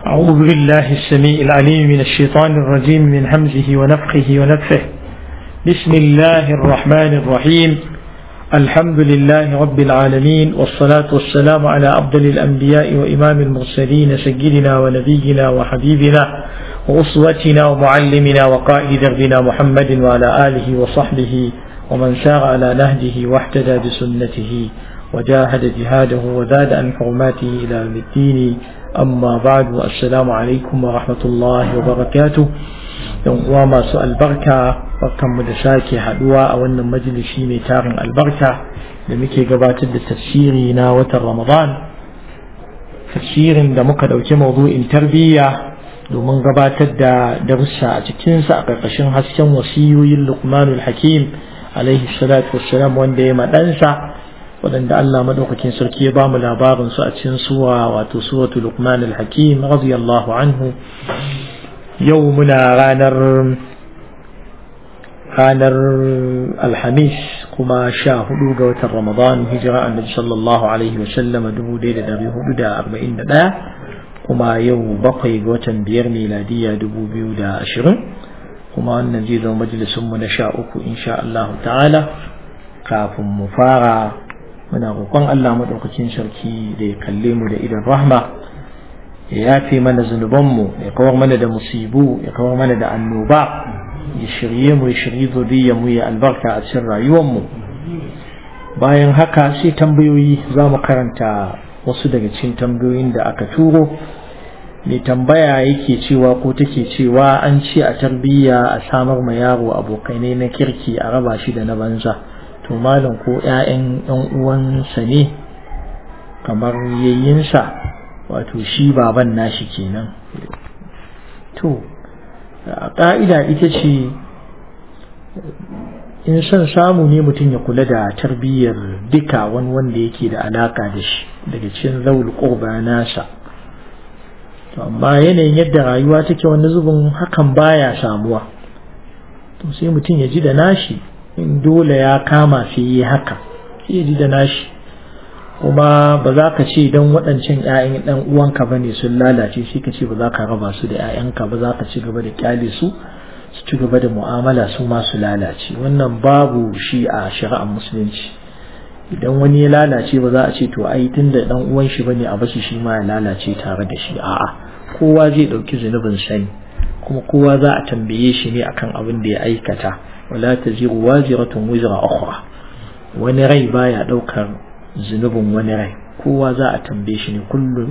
أعوذ بالله السميع العليم من الشيطان الرجيم من همزه ونفخه ونفثه. بسم الله الرحمن الرحيم. الحمد لله رب العالمين، والصلاة والسلام على أفضل الأنبياء وإمام المرسلين سيدنا ونبينا وحبيبنا وأسوتنا ومعلمنا وقائد دربنا محمد وعلى آله وصحبه ومن سار على نهجه واحتدى بسنته وجاهد جهاده وزاد عن حرماته إلى يوم الدين. أما بعد، السلام عليكم ورحمة الله وبركاته. وما سؤال بركة وكم مدساكي حدوى أو أن مجلسي ميتار البركة لمكي قبات التفسير ناوة رمضان، تفسير دمك دوك موضوع تربية ومن قبات درسة تكنسة قرقشن حسن وسيوي لقمان الحكيم عليه الصلاة والسلام، وان ديما تنسى waɗanda Allah madaukakin sarki ya bamu labarin su a cikin suratul Luqman al-Hakim radiyallahu anhu. Yau muna ranar Alhamis kuma 14 ga watan Ramadan, hijira annabi sallallahu alaihi wa sallam 1441, kuma yau 7 ga watan 5 miladiya 2020, kuma wannan zai zama majalisun mu na 13 insha Allah ta'ala. Kafin mu fara, muna roƙon Allah madaukakin sarki da ya kalle mu da idan rahma, ya yafe mana zunubanmu, ya kawar mana da musibu, ya kawar mana da annoba, ya shirye mu, ya shirye zuriyar mu, ya albarka a cikin rayuwar mu. Bayan haka sai tambayoyi, za mu karanta wasu daga cikin tambayoyin da aka turo. Mai tambaya yake cewa ko take cewa an ce a tarbiyya a samar ma yaro abokanai na kirki, a raba shi da na banza. To malam ko ƴaƴan ɗan uwansa ne kamar yayyinsa, wato shi baban nashi kenan. To a ƙa'ida ita ce, in son samu ne mutum ya kula da tarbiyyar duka wani wanda yake da alaka da shi daga cikin zawul qurba nasa. To amma yanayin yadda rayuwa take wani zubin hakan baya samuwa, to sai mutum ya ji da nashi, in dole ya kama sai yi haka, sai ya ji da nashi. Kuma ba za ka ce don waɗancan ‘ya'yan ɗan uwanka ba ne sun lalace sai ka ce ba za ka raba su da ‘ya'yanka ba, za ka ci gaba da ƙyale su ci gaba da mu'amala su ma su lalace. Wannan babu shi a shari'ar musulunci. Idan wani ya lalace ba za a ce to ai tun da ɗan uwan shi bane a bashi shi ma ya lalace tare da shi. A'a, kowa zai ɗauki zunubin sani, kuma kowa za a tambaye shi ne akan abin da ya aikata. wala taziru waziratun wizra ukhra, wani rai baya daukar zunubin wani rai, kowa za a tambaye shi ne. kullu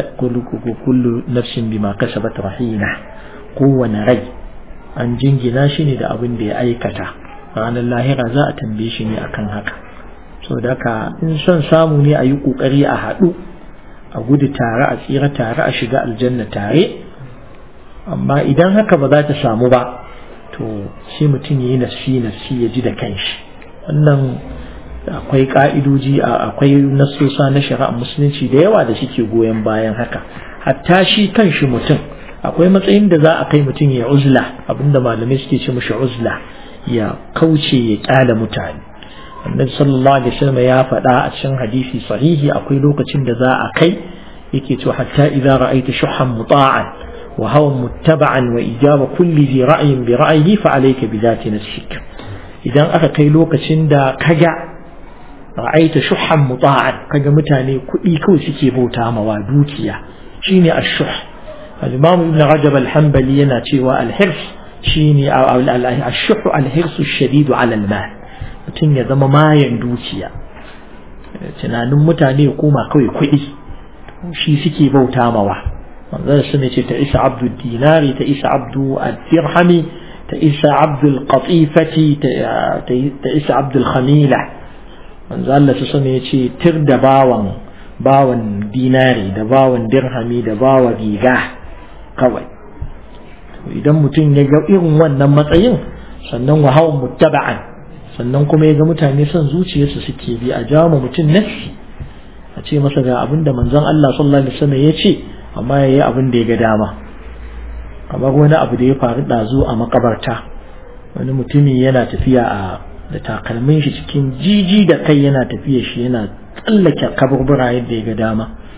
nafsin bima kasabat rahina, kowane rai an jingina shi ne da abin da ya aikata. ranar lahira za a tambaye shi ne akan haka. So da ka, in son samu ne a yi kokari a haɗu, a gudu tare, a tsira tare, a shiga aljanna tare. Amma idan haka ba za ta samu ba, to shi mutum ya yi nafsi ya ji da kanshi. Wannan akwai ka'idoji, akwai nasosa na shari'ar musulunci da yawa da suke goyon bayan haka. Hatta shi kanshi mutum akwai matsayin da za a kai mutum ya uzla, abinda malamai suke ce mishi uzla, ya kauce ya kyala mutane. Annabi sallallahu alaihi wasallam ya faɗa a cikin hadisi sahihi, akwai lokacin da za a kai, yake cewa hatta idza ra'aita shuhan muta'an وهو متبعا وإجابة كل ذي رأي برأيه فعليك بذات نفسك. إذا أخا كيلوك سندا كجا رأيت شحا مطاعا، كجا متاني كو سكي بوتا موادوتيا، شيني الشح. الإمام ابن رجب الحنبلي يناتي والحرص شيني الشح الحرص الشديد على المال، mutum ya zama mayan dukiya, tunanin mutane koma kawai kuɗi, shi suke bauta mawa. manzon sun ce ta isa abdul dinari, ta isa abdul dirhami, ta isa abdul qatifati, ta isa abdul khamila. manzon Allah sun ce tir da bawan dinari da bawan dirhami da bawan riga kawai. Idan mutum ya ga irin wannan matsayin, sannan wa hawan muttaba'an, sannan kuma ya ga mutane son zuciyarsu suke bi, a jawo mutum nafsi, a ce masa ga abinda manzon Allah sallallahu alaihi wasallam ya ce, amma ya yi abin da ya ga dama. Kamar wani abu da ya faru ɗazu a makabarta, wani mutumi yana tafiya da takalmin shi cikin jiji da kai, yana tafiya shi yana tsallake kaburbura yadda ya ga dama.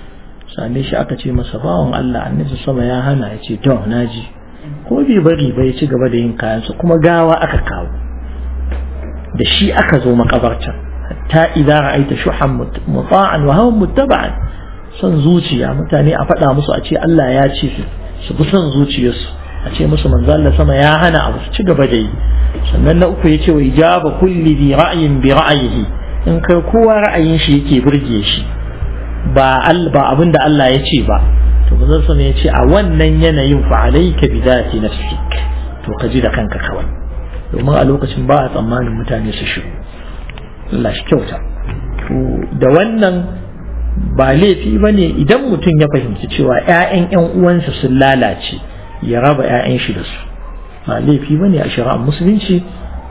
same shi aka ce masa bawan Allah annabi sama ya hana, ya ce to naji, ko bai bari ba ya ci gaba da yin kayansa, kuma gawa aka kawo da shi aka zo makabartar. hatta idza ra'aita shuhan muta'an wa hawan muttaba'an, son zuciya mutane a faɗa musu a ce Allah ya ce su bi son zuciyarsu, a ce musu manzo Allah sama ya hana abu, su ci gaba da yi. sannan na uku yace wa ijaba kulli bi ra'yin bi ra'yihi, in kai kowa ra'ayin shi yake burge shi ba abinda Allah ya ce ba, to manzo sama ya ce a wannan yanayin fa alayka bi dhati nafsik, to ka ji da kanka kawai, domin a lokacin ba a tsammanin mutane su shiru. Allah shi kyauta. To da wannan ba laifi bane idan mutum ya fahimci cewa ƴaƴan ƴan uwansa sun lalace ya raba ƴaƴan shi da su, ba laifi bane a shari'ar musulunci,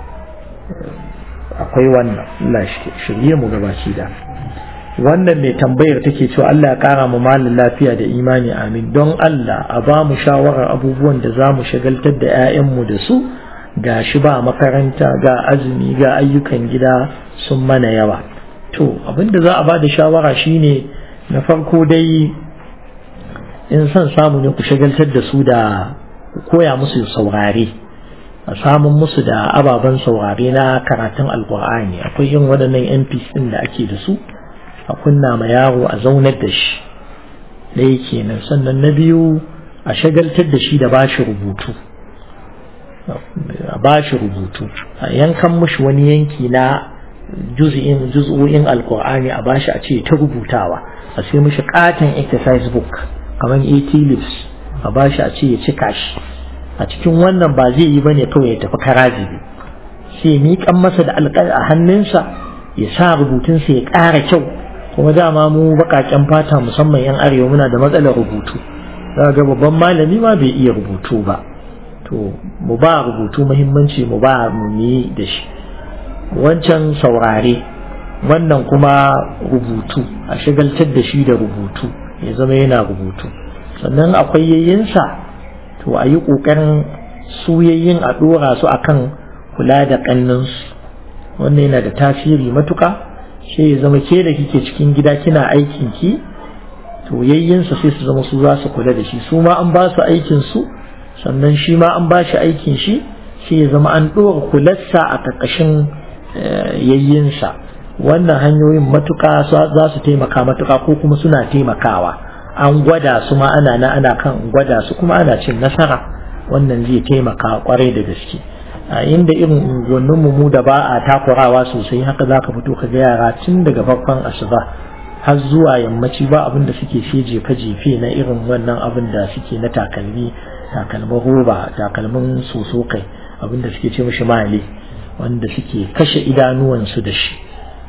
akwai wannan. Allah shi shirye mu gabaci da wannan. mai tambayar take cewa Allah ya kara mu malin lafiya da imani, amin. don Allah a ba mu shawarar abubuwan da za mu shagaltar da 'ya'yanmu da su, ga shi ba makaranta, ga azumi, ga ayyukan gida sun mana yawa. To abinda za a ba da shawara shine, na farko dai in son samu ne ku shagaltar da su da koya musu saurare, a samun musu da ababen saurare na karatun alkur'ani. akwai yin waɗannan MP ɗin da ake da su, a kunna ma yaro a zaunar da shi, ɗaya kenan. sannan na biyu a shagaltar da shi da bashi rubutu, a yankan mushi wani yanki na juz'o'in alkur'ani a bashi, a ce ta rubutawa, a sai mushi katon exercise book kamar 80 leaves a bashi, a ce ya cika shi. a cikin wannan ba zai yi bane kawai ya tafi karaji, sai miƙan masa da alƙalami a hannunsa, ya sa rubutunsa ya ƙara kyau. kuma dama mu baƙaƙen fata musamman 'yan arewa muna da matsalar rubutu, za ga babban malami ma bai iya rubutu ba. to mu ba rubutu muhimmanci, mu yi da shi. wancan saurare, wannan kuma rubutu, a shagaltar da shi da rubutu, ya zama yana rubutu. sannan akwai yayyinsa, to a yi ƙoƙarin su yayyin a ɗora su akan kula da ƙannansu, wannan yana da tasiri matuƙa. sai ya zama ke da kike cikin gida kina aikin ki, to yayyinsa sai su zama su za su kula da shi, su ma an ba su aikin su, sannan shi ma an ba shi aikin shi, sai ya zama an ɗora kularsa a ƙarƙashin yayyinsa. wannan hanyoyin matuƙa za su taimaka matuƙa, ko kuma suna taimakawa. an gwada su ma ana kan gwada su, kuma ana cin nasara. wannan zai taimaka kwarai da gaske. a inda irin unguwanninmu mu da ba a takurawa sosai, haka za ka fito ka ga yara tun daga farkon asuba har zuwa yammaci ba abin da suke sai jefe-jefe na irin wannan abin da suke na takalmin roba, takalmin soso kai, abin da suke ce mishi male, wanda suke kashe idanuwansu da shi.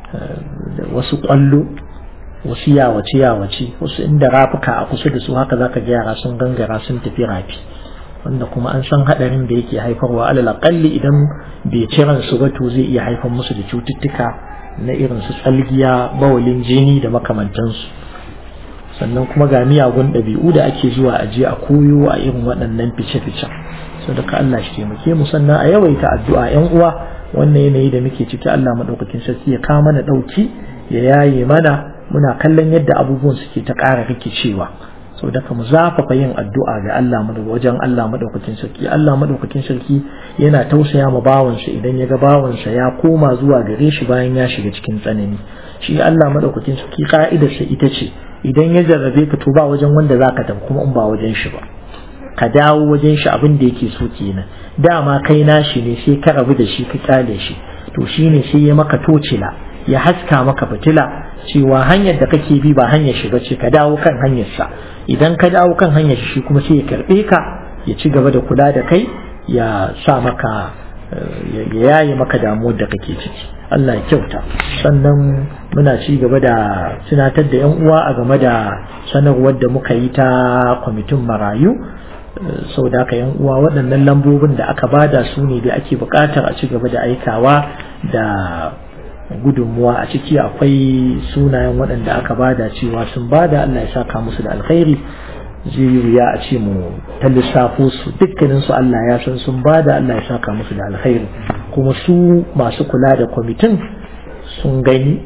wasu kwallo, wasu yawace, wasu inda rafuka a kusa da su, haka za ka ga yara sun gangara sun tafi rafi, wanda kuma an san hadarin da yake haifarwa. alal aqalli idan bai ciran su ba, to zai iya haifar musu da cututtuka na irin su tsalgiya, bawalin jini da makamantansu. sannan kuma ga miyagun ɗabi'u da ake zuwa aje a koyo a irin waɗannan fice-fice. saboda Allah shi taimake mu. sannan a yawaita addu'a, 'yan uwa. wannan yanayi da muke ciki, Allah madaukakin sarki ya kawo mana dauki, ya yaye mana. muna kallon yadda abubuwan suke ta ƙara rikicewa, saboda mu zafafa yin addu'a ga Allah wajen Allah madaukakin sarki. Allah madaukakin sarki yana tausaya ma bawansa idan ya ga bawansa ya koma zuwa gare shi bayan ya shiga cikin tsanani. shi Allah madaukakin sarki ka'idarsa ita ce, idan ya jarrabe ka, to ba wajen wanda zaka tafi kuma in ba wajen shi ba, ka dawo wajen shi. abin da yake so kenan, dama kai nashi ne, sai ka rabu da shi, ka kyale shi, to shine sai ya maka tocila, ya haska maka fitila cewa hanyar da kake bi ba hanyar shi bace, ka dawo kan hanyar sa. idan ka dawo kan hanyar shi, kuma sai ya karbe ka, ya ci gaba da kula da kai, ya sa maka, ya yaye maka damuwar da kake ciki. Allah ya kyauta. sannan muna ci gaba da tunatar da 'yan uwa a game da sanarwar da muka yi ta kwamitin marayu. sau da aka 'yan uwa, waɗannan lambobin da aka bada su ne da ake buƙatar a ci gaba da aikawa da gudunmuwa. a ciki akwai sunayen waɗanda aka bada cewa sun bada. Allah ya saka musu da alkhairi. zai yi wuya a ce mu ta lissafo su dukkanin su, Allah ya san sun bada. Allah ya saka musu da alkhairi. kuma su masu kula da kwamitin sun gani,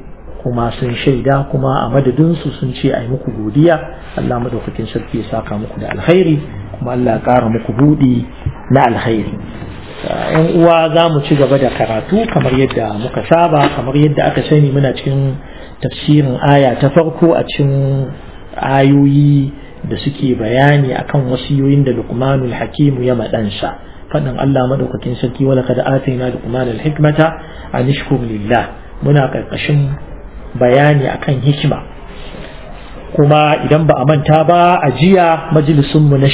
kuma sun shaida kuma a madadinsu sun ce a yi muku godiya. Allah madaukakin sarki ya saka muku da alkhairi kuma Allah ya ƙara muku buɗi na alkhairi. ‘Yan uwa za mu ci gaba da karatu kamar yadda muka saba, kamar yadda aka sani muna cikin tafsirin aya ta farko a cikin ayoyi da suke bayani akan wasiyoyin da Luqmanul Hakim ya madansa. Faɗin Allah madaukakin sarki wala kad atayna Luqmanal hikmata an ishkur lillah. Muna karkashin bayani akan hikima. Kuma idan ba a manta ba a jiya majalisunmu na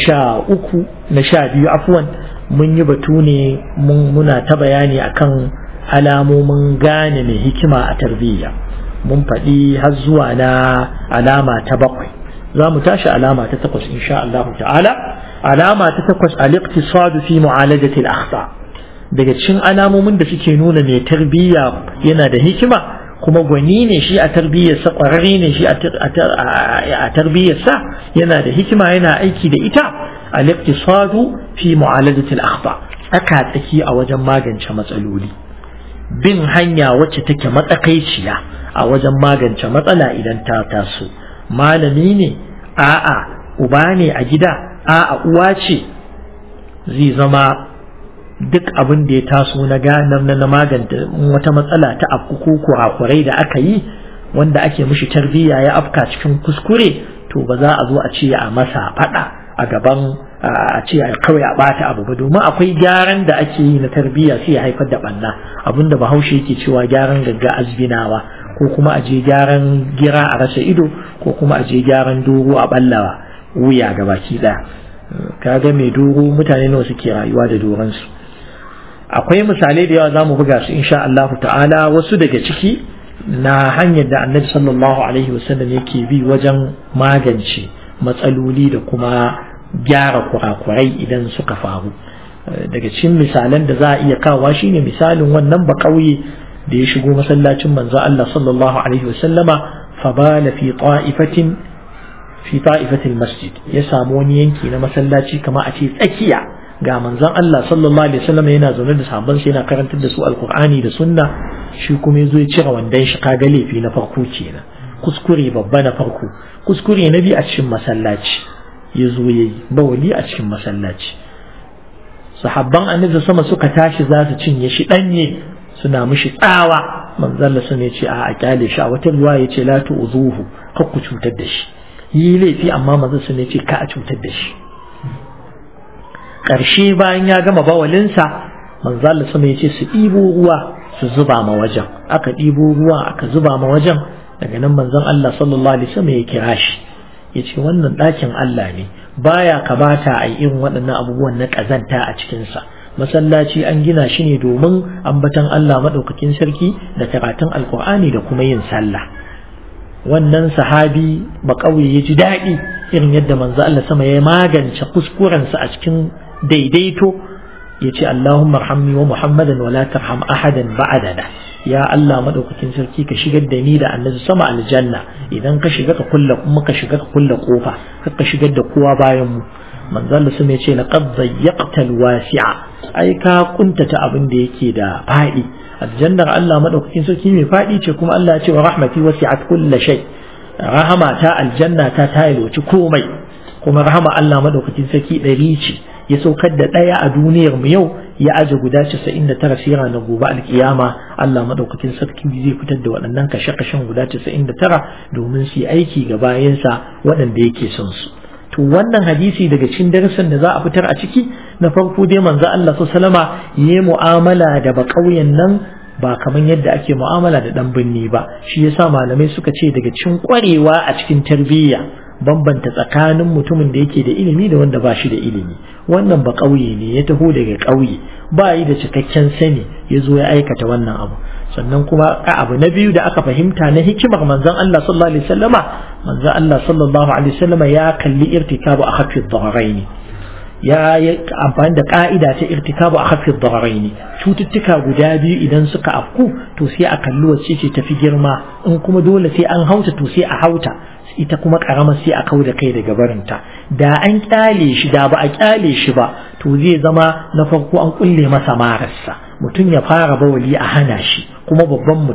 12 afwan mun yi batu ne muna ta bayani akan alamomin gane mai hikima a tarbiyya. Mun faɗi har zuwa na alama ta 7. za mu tashi alama ta 8 insha Allah ta'ala. Alama ta 8 al-iqtisad fi mu'alajati al-akhta. Daga cikin alamomin da suke nuna mai tarbiyya yana da hikima kuma gwani ne shi a tarbiyyarsa, ƙwararre ne shi a tarbiyyarsa, yana da hikima, yana aiki da ita. al-iqtisad fi mu'alajati al-akhta, aka tsaki a wajen magance matsaloli, bin hanya wacce take matsakaiciya a wajen magance matsala idan ta taso. Malami ne, a'a uba ne a gida, a'a uwa ce, zai zama duk abin da ya taso na magance wata matsala ta afku ko kurakurai da aka yi wanda ake mishi tarbiyya ya afka cikin kuskure, to ba za a zo a ce a masa fada a gaban a ce kawai a bata abu ba, domin akwai gyaran da ake yi na tarbiyya sai ya haifar da banna, abinda Bahaushe yake cewa gyaran gagga azbinawa, ko kuma a je gyaran gira a rasa ido, ko kuma a je gyaran dogo a ballawa wuya gabaki daya. Kaga mai dogo mutane nawa suke rayuwa da doransu. Akwai misalai da yawa zamu buga su insha Allah ta'ala, wasu daga ciki na hanyar da Annabi sallallahu alaihi wasallam yake bi wajen magance matsaloli da kuma gyara kurakurai idan suka faru. Daga cikin misalan da za a iya kawo shine misalin wannan ba kauye da ya shigo masallacin manzo Allah sallallahu alaihi wasallama fa bala fi ta'ifatil masjid, ya samu wani yanki na masallaci kama a ce tsakiya ga manzon Allah sallallahu alaihi wasallam yana zaune da sahabban sa yana karantar da su alqur'ani da sunna, shi kuma yazo ya cire wandan shi. Kaga laifi na farko kenan, kuskure babba na farko. Kuskure na biyu a cikin masallaci, yazo yayi bawali a cikin masallaci. Sahabban annabi sama suka tashi za su cinye shi danye, suna mishi tsawa. Manzon Allah sun ce a kyale shi, a wata riwaya yace la tu'zuhu, kar ku cutar da shi. Yi laifi amma manzon sun ce ka a cutar da shi. Ƙarshe bayan ya gama bawalinsa, manzo Allah sama yace su ɗibo ruwa su zuba ma wajen. Aka ɗibo ruwa aka zuba ma wajen. Daga nan manzon Allah sallallahu alaihi wasallam ya kira shi, yace wannan ɗakin Allah ne, baya kamata a yi irin waɗannan abubuwan na ƙazanta a cikin sa. Masallaci an gina shi ne domin ambatan Allah madaukakin sarki da karatun alkur'ani da kuma yin sallah. Wannan sahabi ba kauye ya ji daɗi irin yadda manzo Allah sama ya magance kuskurensa a cikin daidaito, yace Allahumma arhamni wa Muhammadan wa la tarham ahadan ba'dana. Ya Allah madaukakin sarki ka shigar da ni da annabi sama aljanna, idan ka shiga ka kulla, kuma ka shiga ka kulla kofa, ka shigar da kowa bayan mu. Manzo Allah sama yace laqad dayyaqta alwasi'a, ai ka kuntata abin da yake da fadi. Aljannar Allah madaukakin sarki mai fadi ce, kuma Allah ya ce wa rahmati wasi'at kulli shay. Rahama ta aljanna ta yalwaci komai, kuma rahama Allah madaukakin sarki 100 ce. Ya saukar da ɗaya a duniyar mu yau, ya aje guda 99 sira na gobe alkiyama. Allah madaukakin sarki zai fitar da waɗannan kashe-kashen guda 99 domin su yi aiki ga bayansa waɗanda yake son su. To wannan hadisi daga cikin darasin da za a fitar a ciki, na farko dai manzo Allah sallallahu alaihi wasallama yayi mu'amala da bakauyen nan ba kaman yadda ake mu'amala da dan binni ba. Shi yasa malamai suka ce daga cikin kwarewa a cikin tarbiyya bambanta tsakanin mutumin da yake da ilimi da wanda ba shi da ilimi. Wannan ba ƙauye ne, ya taho daga ƙauye, ba yi da cikakken sani, ya zo ya aikata wannan abu. Sannan kuma abu na biyu da aka fahimta na hikimar manzon Allah sallallahu alaihi wasallama, manzon Allah sallallahu alaihi wasallama ya kalli irtikabu akhaffi ad-dararain, ya yi amfani da ka'ida ta irtikabu akhaffi ad-dararain. Cututtuka guda biyu idan suka afku, to sai a kalli wacce ce tafi girma, in kuma dole sai an hauta to sai a hauta, ita kuma karama sai a kauda kai daga barinta. Da an kyale shi, da ba a kyale shi ba, to zai zama na farko an kulle masa mararsa, mutum ya fara bawali a hana shi, kuma babban mutum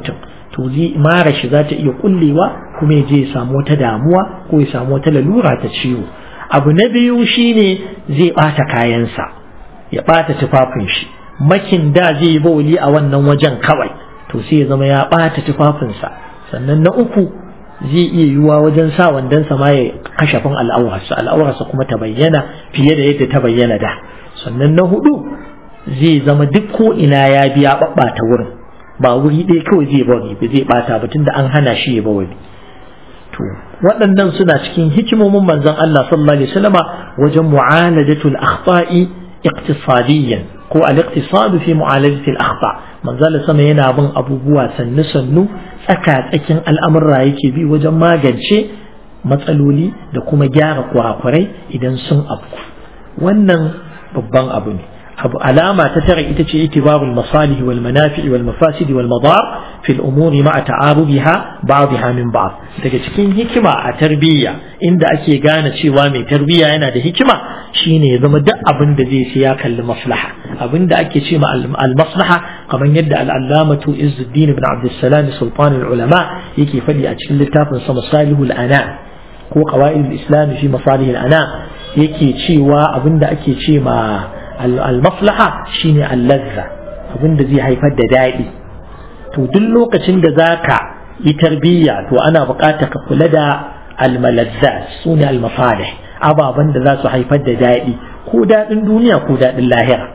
to mara shi za ta iya kullewa kuma ya je ya samu wata damuwa ko ya samu wata lalura ta ciwo. Abu na biyu shine zai bata kayansa, ya bata tufafin shi. Makin da zai yi bawli a wannan wajen kawai to sai ya zama ya bata tufafinsa. Sannan na uku zai iya yiwuwa wajen sa wandansa ma ya kashafin al'aurarsa kuma ta bayyana fiye da yadda ta bayyana da. Sannan na hudu zai zama duk ko ina ya biya babbata wurin, ba wuri ɗaya kawai zai bari ba zai bata ba tunda an hana shi ya bawli. To waɗannan suna cikin hikimomin manzon Allah sallallahu alaihi wasallama wajen mu'alajatul akhta'i iqtisadiyyan ko al-iqtisad fi mu'alajati al-akhta. Manzon sama yana bin abubuwa sannu tsaka-tsakin al'amurra yake bi wajen magance matsaloli da kuma gyara kurakurai idan sun afku. Wannan babban abu ne. alama ta tara ita ce itibarul masalih wal manafi' wal mafasid wal madar fi al umuri ma'a ta'arubiha ba'dha min ba'd. Daga cikin hikima a tarbiyya inda ake gane cewa mai tarbiyya yana da hikima shine ya zama duk abin da zai sai ya kalli maslaha, abin da ake ce ma al maslaha kamar yadda al-allamatu Izzuddin ibn Abdussalam sultan al-ulama yake faɗi a cikin littafin sa Masalihul Ana ko Qawaid al-Islam fi Masalih al-Ana, yake cewa abin da ake ce ma al-maslaha shine al-ladha, abin da zai haifar da daɗi. To duk lokacin da zaka yi tarbiyya to ana buƙatar ka kula da al-malazzat, sune al-masalih, ababan da za su haifar da daɗi, ko daɗin duniya ko daɗin lahira.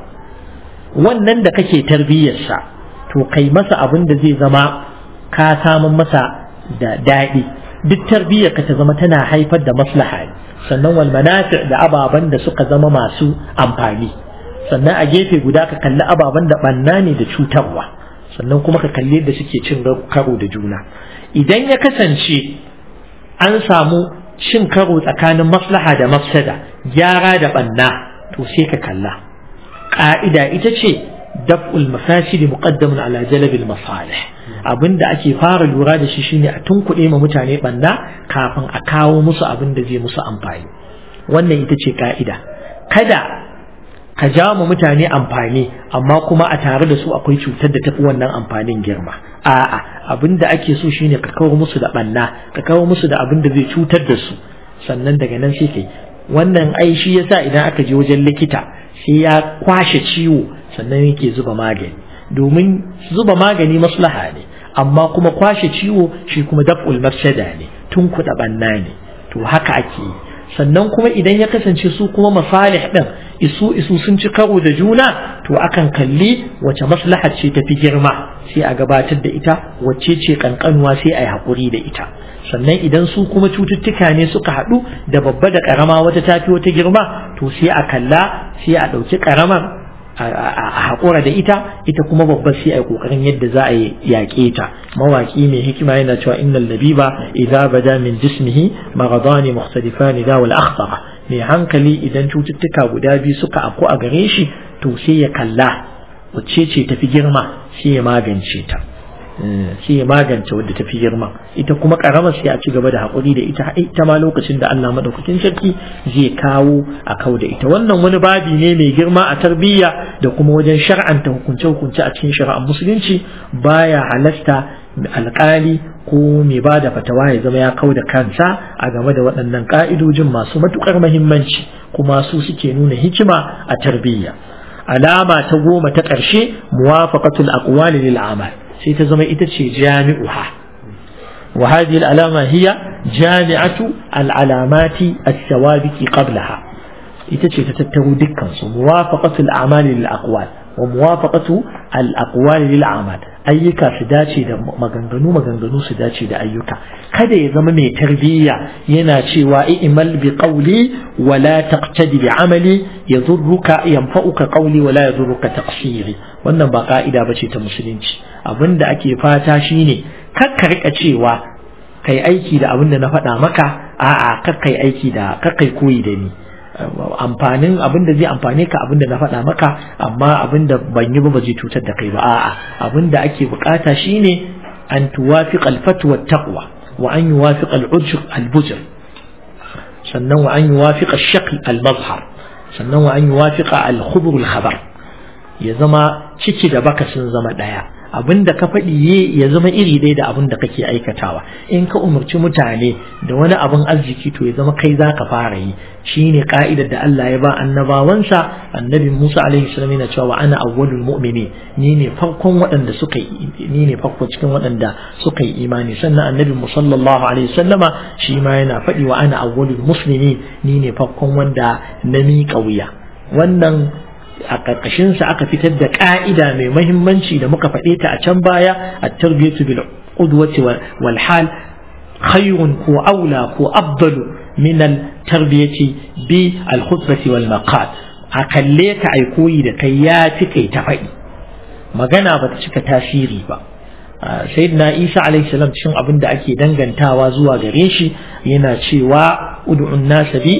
Wannan da kake tarbiyyarsa to kai masa abin da zai zama ka samun masa da daɗi. Duk tarbiyyar ka ta zama tana haifar da maslaha, sannan wal manafi' da ababan da suka zama masu amfani. Sannan a gefe guda ka kalli ababan da banna ne da cutarwa, sannan kuma ka kalli yadda suke cin karo da juna. Idan ya kasance an samu cin karo tsakanin maslaha da mafsada, gyara da banna, to sai ka kalla. Ƙa'ida ita ce daf'ul mafasidi muqaddamun ala jalbil masalih. Abinda ake fara lura da shi shine a tunkuɗe ma mutane banna kafin a kawo musu abin da zai musu amfani. Wannan ita ce ƙa'ida. Kada ka jawo ma mutane amfani amma kuma a tare da su akwai cutar da tafi wannan amfanin girma. A'a, abin da ake so shine ka kawo musu da banna, ka kawo musu da abin da zai cutar da su, sannan daga nan sai kai. Wannan ai shi yasa idan aka je wajen likita sai ya kwashe ciwo sannan yake zuba magani, domin zuba magani maslaha ne, amma kuma kwashe ciwo shi kuma daf'ul mafsada ne, tun kuɗa banna ne. To haka ake yi. Sannan kuma idan ya kasance su kuma masalih din isu sun ci karo da juna, to akan kalli wace maslaha ce tafi girma sai a gabatar da ita, wacce ce kankanuwa sai a yi haƙuri da ita. Sannan idan su kuma cututtuka ne suka haɗu da babba da ƙarama, wata tafi wata girma, to sai a kalla sai a ɗauki ƙaramar a haƙura da ita kuma babbar sai a yi ƙoƙarin yadda za a yaƙe ta. Mawaƙi mai hikima yana cewa innal labiba idza bada min jismihi maghadani mukhtalifani da wal akhtara. Mai hankali idan cututtuka guda biyu suka afku a gare shi, to sai ya kalla wacce ce tafi girma sai ya magance ta, sai ya magance wadda tafi girma. Ita kuma karamar sai a ci gaba da haƙuri da ita ma lokacin da Allah madaukakin sarki zai kawo a kau da ita. Wannan wani babi ne mai girma a tarbiyya da kuma wajen shar'anta hukunce-hukunce a cikin shari'ar musulunci. Baya halasta alƙali ko mai ba da fatawa ya zama ya kau da kansa a game da waɗannan ƙa'idojin masu matuƙar muhimmanci, kuma su suke nuna hikima a tarbiyya. Alama ta 10 ta ƙarshe muwafaqatul aqwali lil amal, sai ta zama ita ce jami'uha. Wa hadhihi al-alama hiya jami'atu al-alamati as-sawabiqi qablaha. Ita ce ta tattaro dukkan su, muwafaqatul a'mali lil aqwal wa muwafaqatu al-aqwali lil a'mal. Ayyuka su dace da maganganu su dace da ayyuka. Kada ya zama mai tarbiyya yana cewa i'mal bi qawli wa la taqtadi bi amali yadhurruka yanfa'uka qawli wa la yadhurruka taqsiri. Wannan ba ka'ida bace ta musulunci. Abinda ake fata shine kar ka rika cewa kai aiki da abinda na faɗa maka, a'a kar kai aiki da kar kai koyi da ni. Amfanin abinda zai amfane ka abinda na faɗa maka, amma abinda ban yi ba zai cutar da kai ba. A'a, abinda ake bukata shine an tuwafiq al-fatwa at-taqwa wa an yuwafiq al-ujr al-bujr, sannan wa an yuwafiq ash-shaql al-mazhar, sannan wa an yuwafiq al-khubr al-khabar. Ya zama ciki da baka sun zama daya. abinda ka faɗi ya zama iri ɗaya da abinda kake aikatawa. In ka umarci mutane da wani abin arziki to ya zama kai zaka fara yi. Shine ka'idar da Allah ya ba annabawansa. Annabi Musa alaihi salam yana cewa ana awwalul mu'minin, ni ne farkon waɗanda suka yi, ni ne farko cikin waɗanda suka yi imani. Sannan annabi sallallahu alaihi wasallama shi ma yana faɗi wa ana awwalul muslimin, ni ne farkon wanda na miƙa wuya. Wannan a ƙarƙashinsa aka fitar da ƙa'ida mai mahimmanci da muka faɗe ta a can baya, at-tarbiyatu bil qudwati wal hal khayrun ko aula ko afdalu min al-tarbiyati bi al-khutbati wal maqal. A kalle ka ai koyi da kai ya fi kai ta faɗi, magana ba ta cika tasiri ba. Sayyidina Isa alaihi salam cikin abin da ake dangantawa zuwa gare shi yana cewa ud'un nasa bi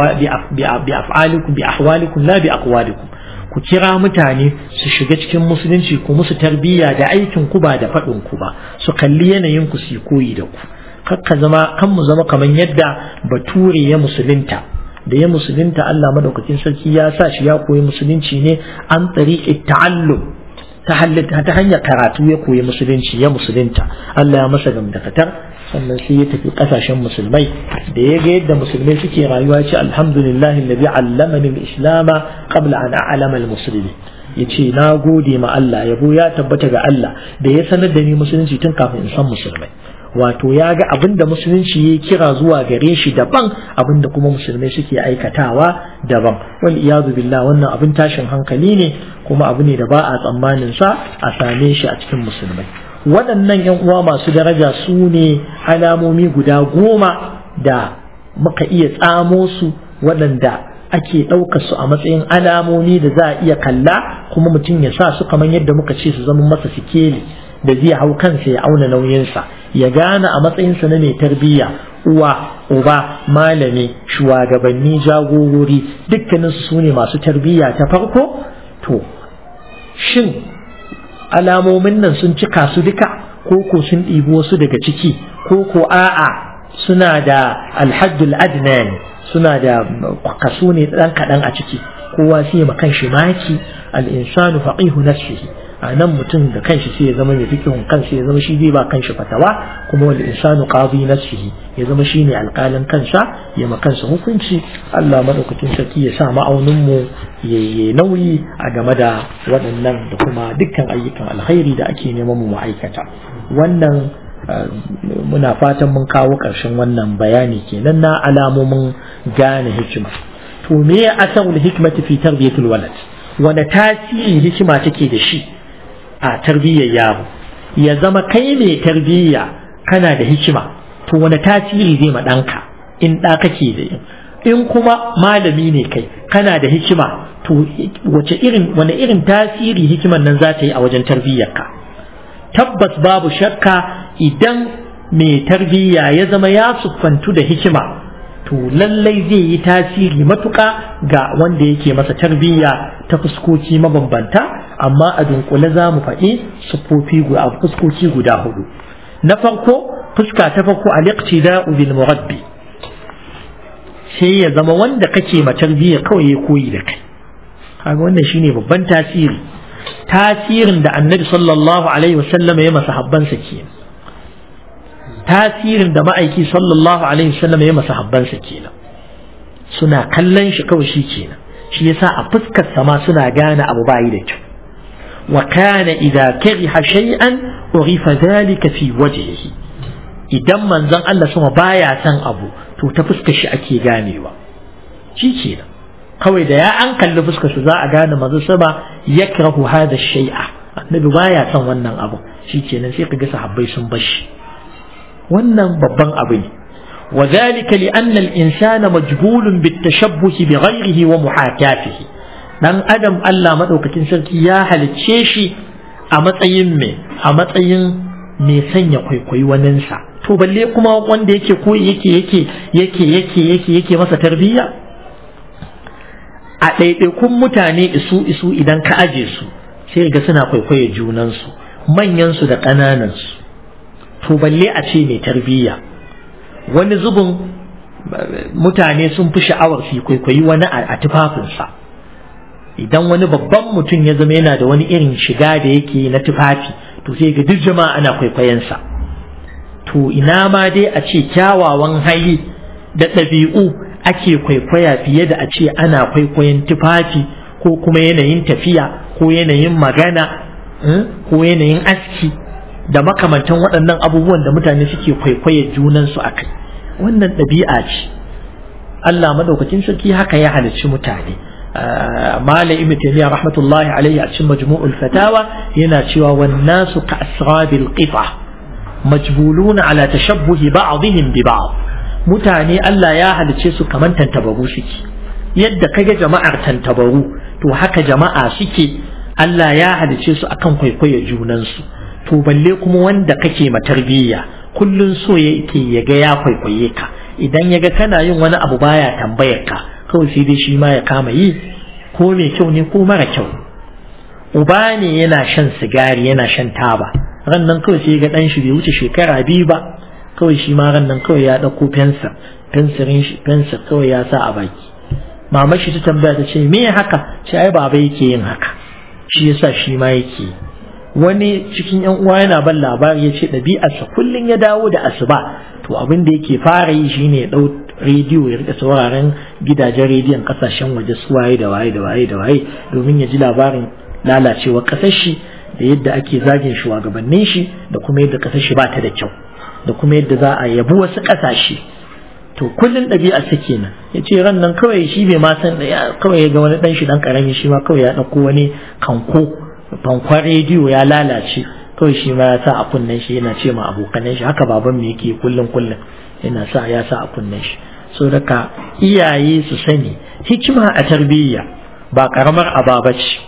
af'alikum bi ahwalikum la bi aqwalikum. Ku kira mutane su shiga cikin musulunci, ku musu tarbiyya da aikin ku ba da faɗin ku ba, su kalli yanayin ku su koyi da ku. Kan mu zama kaman yadda Bature ya musulunta, da ya musulunta Allah madaukakin sarki ya sa shi ya koyi musulunci ne an tariqi ta'allum, ta hanyar karatu ya koyi musulunci, ya musulunta. Allah ya masa gamdakatar, sannan sai ya tafi kasashen musulmai, da ya ga yadda musulmai suke rayuwa ce alhamdulillahi alladhi allamani al-islama qabla an a'lama al-muslimin. Yace na gode ma Allah, yabo ya tabbata ga Allah da ya sanar da ni musulunci tun kafin in san musulmai. Wato ya ga abinda musulunci ya kira zuwa gare shi daban, abinda kuma musulmai suke aikatawa daban. Wal iyadu billah, wannan abin tashin hankali ne, kuma abu ne da ba a tsammanin sa a same shi a cikin musulmai. Waɗannan ‘yan uwa masu daraja su ne alamomi guda 10 da muka iya tsamo su, waɗanda ake ɗaukar su a matsayin alamomi da za a iya kalla, kuma mutum ya sa su kamar yadda muka ce su zama masa sikeli da zai hau kansa ya auna nauyinsa, ya gane a matsayinsa na mai tarbiyya, uwa, uba, malami, shugabanni, jagorori, dukkaninsu su ne masu tarbiyya ta farko. To shin alamomin nan sun cika su duka, ko sun ɗibi wasu daga ciki, ko a'a suna da alhaddul adna ne, suna da kaso ne ɗan kaɗan a ciki. Kowa sai ma kanshi maki, al-insanu faqihu nafsihi. A nan mutum da kanshi sai ya zama mai fikihun kansa, ya zama shi zai ba kanshi fatawa, kuma wal insanu qadi nafsihi, ya zama shi ne alƙalin kansa, ya ma kansa hukunci. Allah madaukakin sarki ya sa ma'aunin mu ya nauyi a game da waɗannan da kuma dukkan ayyukan alkhairi da ake neman mu ma'aikata. Wannan muna fatan mun kawo ƙarshen wannan bayani kenan na alamomin gane hikima. To me ya asarul hikmati fi tarbiyatul walad? Wanda tasiri hikima take da shi a tarbiyyar yaro? Ya zama kai mai tarbiyya kana da hikima, to wani tasiri zai ma ɗanka in ɗa kake da in kuma malami ne kai kana da hikima, to wani irin tasiri hikiman nan za ta yi a wajen tarbiyyarka? Tabbas babu shakka idan mai tarbiyya ya zama ya siffantu da hikima, to lallai zai yi tasiri matuƙa ga wanda yake masa tarbiyya ta fuskoki mabambanta, amma a dunkule za mu faɗi fuskoki guda 4. Na farko, fuska ta farko al-iqtida'u bil murabbi, sai ya zama wanda kake ma tarbiyya kawai ya koyi da kai. Kaga wannan shine babban tasirin da Annabi sallallahu alaihi wasallam ya masa habbansa kenan. Tasirin da ma'aiki sallallahu alaihi wasallam ya masa habbansa kenan, suna kallon shi kawai shi kenan. Shi yasa a fuskar sama suna gane abu bayi da kyau. Wa kana idza kariha shay'an urifa dhalika fi wajhihi. Idan manzon Allah sama baya san abu, to ta fuskar shi ake ganewa. Shi kenan. Kawai da ya an kalli fuskar su za a gane manzon sama yakrahu hada shay'a. Annabi baya san wannan abu. Shi kenan sai kaga sahabbai sun bashi. wannan babban abu ne وذلك لأن الإنسان مجبول بالتشبه بغيره ومحاكاته dan adam Allah madaukakin sarki ya halicce shi a matsayin mai sanya kwaikwayi waninsa, to balle kuma wanda yake koyi yake masa tarbiyya. A ɗaiɗaikun mutane isu idan ka aje su sai ga suna kwaikwaye junansu, manyansu da ƙananansu, to balle a ce mai tarbiyya. Wani zubin mutane sun fi sha'awar su kwaikwayi wani a tufafinsa. Idan wani babban mutum ya zama yana da wani irin shiga da yake na tufafi, to sai ga duk jama'a ana kwaikwayensa. To ina ma dai a ce kyawawan hali da ɗabi'u ake kwaikwaya fiye da a ce ana kwaikwayon tufafi ko kuma yanayin tafiya ko yanayin magana ko yanayin aski da makamantan waɗannan abubuwan da mutane suke kwaikwaye junansu a kai. Wannan ɗabi'a ce. Allah madaukakin sarki haka ya halicci mutane. Malam Ibn Taymiyyah rahmatullahi alaihi a cikin Majmu'ul Fatawa yana cewa wan nasu ka asrabil qifa majbuluna ala tashabbuhi ba'dihim bi ba'd. Mutane Allah ya halicce su kaman tantabaru suke. Yadda kage jama'ar tantabaru to haka jama'a suke. Allah ya halicce su akan kwaikwaye junansu. To balle kuma wanda kake matarbiyya kullun so yake yaga ya kwaikwaye ka. Idan yaga kana yin wani abu baya tambayar ka, kawai sai dai shi ma ya kama yi, ko mai kyau ne ko mara kyau. Uba ne yana shan sigari yana shan taba, ran nan kawai sai ga dan shi bai wuce shekara 2 ba, kawai shi ma ran nan kawai ya dauko fensir kawai ya sa a baki. Mama shi ta tambaya ta ce me haka? Ce ai baba yake yin haka, shi yasa shi ma yake. Wani cikin yan uwa yana ban labari ya ce ɗabi'arsa kullum ya dawo da asuba to abin da yake fara yi shine ya ɗau rediyo ya rika sauraron gidajen rediyon kasashen waje su waye da waye domin ya ji labarin lalacewar ƙasar shi da yadda ake zagin shugabannin shi da kuma yadda ƙasar shi ba ta da kyau da kuma yadda za a yabi wasu ƙasashe. To kullum ɗabi'arsa kenan. Ya ce ran nan kawai shi bai ma san kawai ya ga wani ɗan shi ɗan ƙarami shi ma kawai ya ɗauko wani fankon rediyo ya lalace kawai shi ma ya sa a kunnen shi yana ce ma abokanan shi haka baban mu yake kullum yana ya sa a kunnen shi. So daga iyaye su sani hikima a tarbiyya ba karamar ababa ce.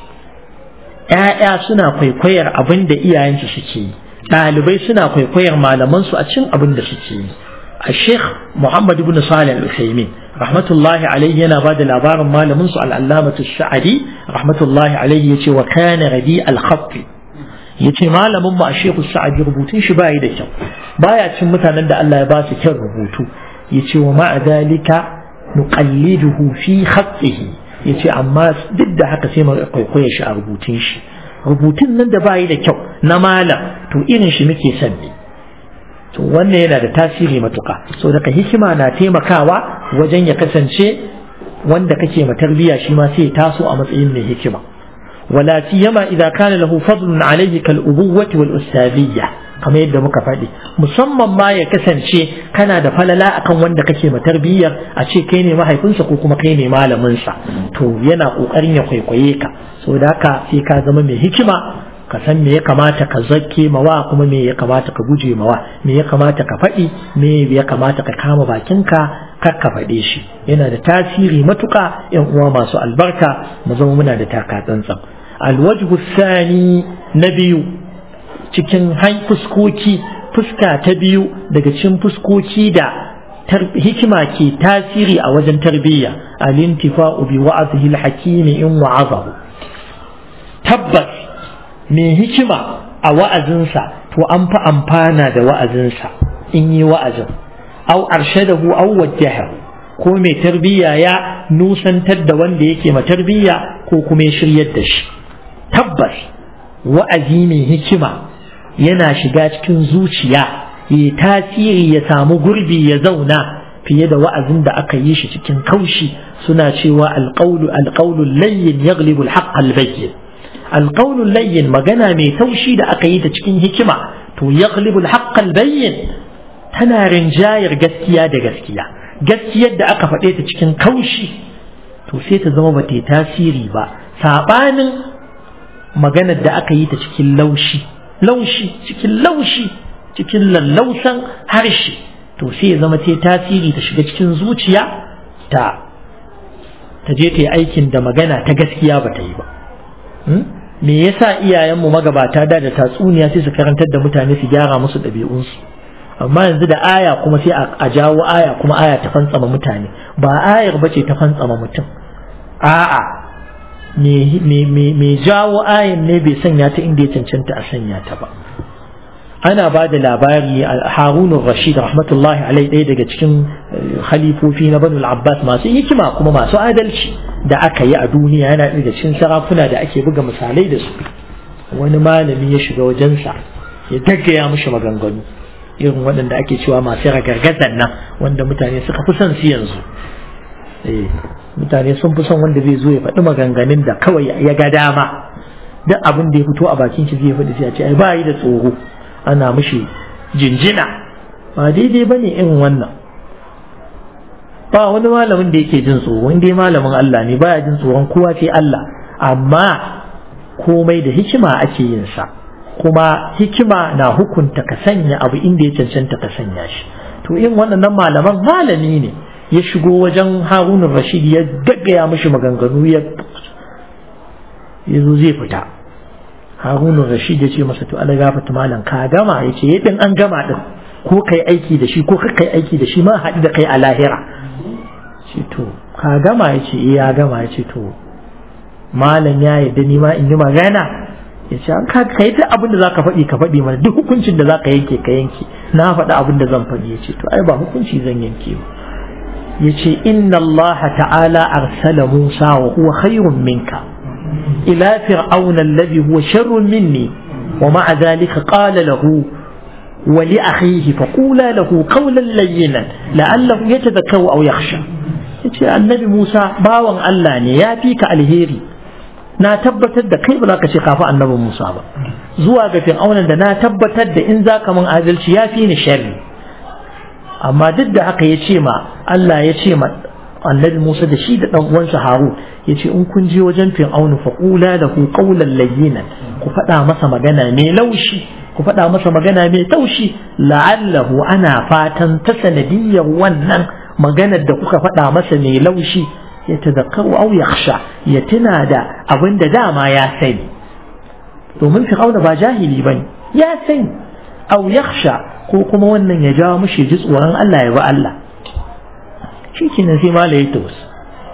ƴaƴa suna kwaikwayar abin da iyayensu suke yi, ɗalibai suna kwaikwayar malaman su a cikin abin da suke yi. الشيخ محمد بن صالح العثيمين رحمة الله عليه ينا بعد العبارة مال منص العلامة السعدي رحمة الله عليه يتي وكان رديء الخط يتي مال مما الشيخ السعدي ربوتين شباهي دكو بايا تشمتها نند الله يباسي كر ربوتو يتي ومع ذلك نقلده في خطه يتي عما ضد حق سيما قويش ربوتين شي ربوتين نند باي دكو نمالا تو إرن شمكي سني. To wannan yana da tasiri matuƙa, so daga hikima na taimakawa wajen ya kasance wanda kake ma tarbiyya shi ma sai ya taso a matsayin mai hikima. Wala siyama idza kana lahu fadlun alayhi kal ubuwwati wal ustadiyya, kamar yadda muka faɗi, musamman ma ya kasance kana da falala akan wanda kake ma tarbiyyar, a ce kai ne mahaifinsa ko kuma kai ne malamin sa, to yana kokarin ya kwaikwaye ka. So da haka sai ka zama mai hikima, ka san me ya kamata ka zakke mawa kuma me ya kamata ka guje mawa, me ya kamata ka faɗi me ya kamata ka kama bakinka kar ka faɗe shi. Yana da tasiri matuƙa ƴan uwa masu albarka mu zama muna da taka tsantsan. Alwajhu thani na biyu cikin fuska ta biyu daga cikin fuskoki da hikima ke tasiri a wajen tarbiyya al-intifa'u bi wa'azihi al-hakim in wa'azahu. Tabbas mai hikima a wa'azinsa to an fi amfana da wa'azinsa in yi wa'azin, au arshadahu au wajjahahu, ko mai tarbiyya ya nusantar da wanda yake ma tarbiyya ko kuma ya shiryar da shi. Tabbas wa'azi mai hikima yana shiga cikin zuciya ya tasiri ya samu gurbi ya zauna fiye da wa'azin da aka yi shi cikin kaushi. Suna cewa alqawlu layyin yaghlibu alhaqq albayyin. Alƙaunul layyin magana mai taushi da aka yi ta cikin hikima to yaghlibul haqqal bayyin, tana rinjayar gaskiya da gaskiya. Gaskiyar da aka faɗe ta cikin kaushi to sai ta zama ba ta tasiri ba, sabanin maganar da aka yi ta cikin cikin lallausan harshe to sai ya zama ta tasiri ta shiga cikin zuciya ta je ta yi aikin da magana ta gaskiya ba ta yi ba. Me yasa iyayenmu magabata da tatsuniya sai su karantar da mutane su gyara musu ɗabi'unsu, amma yanzu da aya kuma sai a jawo aya kuma aya ta fantsama mutane. Ba ayar bace ta fantsama mutum, a'a me jawo ayan ne bai sanya ta inda ya cancanta a sanya ta ba. Ana ba da labari Harun Rashid rahmatullahi alai, ɗaya daga cikin khalifofi na Banu al-Abbas masu hikima kuma masu adalci da aka yi a duniya, yana daga cikin sarakuna da ake buga misalai da su. wani malami ya shiga wajensa ya gaggaya mishi maganganu irin waɗanda ake cewa masu ragargazan nan wanda mutane suka fi son su yanzu. Mutane sun fi son wanda zai zo ya faɗi maganganun da kawai ya ga dama, duk abin da ya fito a bakin shi zai faɗi sai a ce ai ba yi da tsoro, ana mishi jinjina. Ba daidai bane irin wannan. Ba wani malamin da yake jin tsoro, dai malamin Allah ne, baya jin tsoron kowa sai Allah, amma komai da hikima ake yin sa, kuma hikima na hukunta ka sanya abu inda ya cancanta ka sanya shi. To in waɗannan malaman, malami ne ya shigo wajen Harun Rashid ya gaggaya mishi maganganu, ya zo zai fita. Harun Rashid ya ce masa to Allah gafarta malam ka gama, ya ce din an gama din, ko kai aiki da shi ko kai aiki da shi ma haɗu da kai a lahira. Ce to ka gama, ya ce ya gama. Ya ce to malam ya yarda ni ma in yi magana. Ya ce an ka yi duk abin da za ka faɗi ka faɗi mana, duk hukuncin da za ka yanke ka yanke, na faɗi abin da zan faɗi. Ya ce to ai ba hukunci zan yanke ba. Ya ce inna Allah ta'ala arsala Musa wa huwa khayrun minka ila fir'auna alladhi huwa sharrun minni wa ma'a dhalika qala lahu wa li akhihi faqula lahu qawlan layyinan la'allahu yatadhakkaru aw yakhsha. Yace annabi Musa bawan Allah ne, ya fi ka alheri, na tabbatar da kai ba za ka ce kafa annabi Musa ba, zuwa ga fir'aunan da na tabbatar da in za ka mun adalci ya fi ni sharri. Amma duk da haka ya ce ma Allah, ya ce ma annabi Musa da shi da dan uwansa Harun, ya ce in kun je wajen fir'aunu faqula lahu qawlan layyinan, ku faɗa masa magana mai laushi, ku faɗa masa magana mai taushi, la'allahu ana fatan ta sanadiyyar wannan maganar da kuka faɗa masa mai laushi ya tadhakkaru aw yakhsha, ya tuna da abin da dama ya sani, domin fir'auna ba jahili bane, ya sani, aw yakhsha, ko kuma wannan ya jawo mishi ji tsoron Allah ya ba Allah. Shi kenan sai malami ya taus,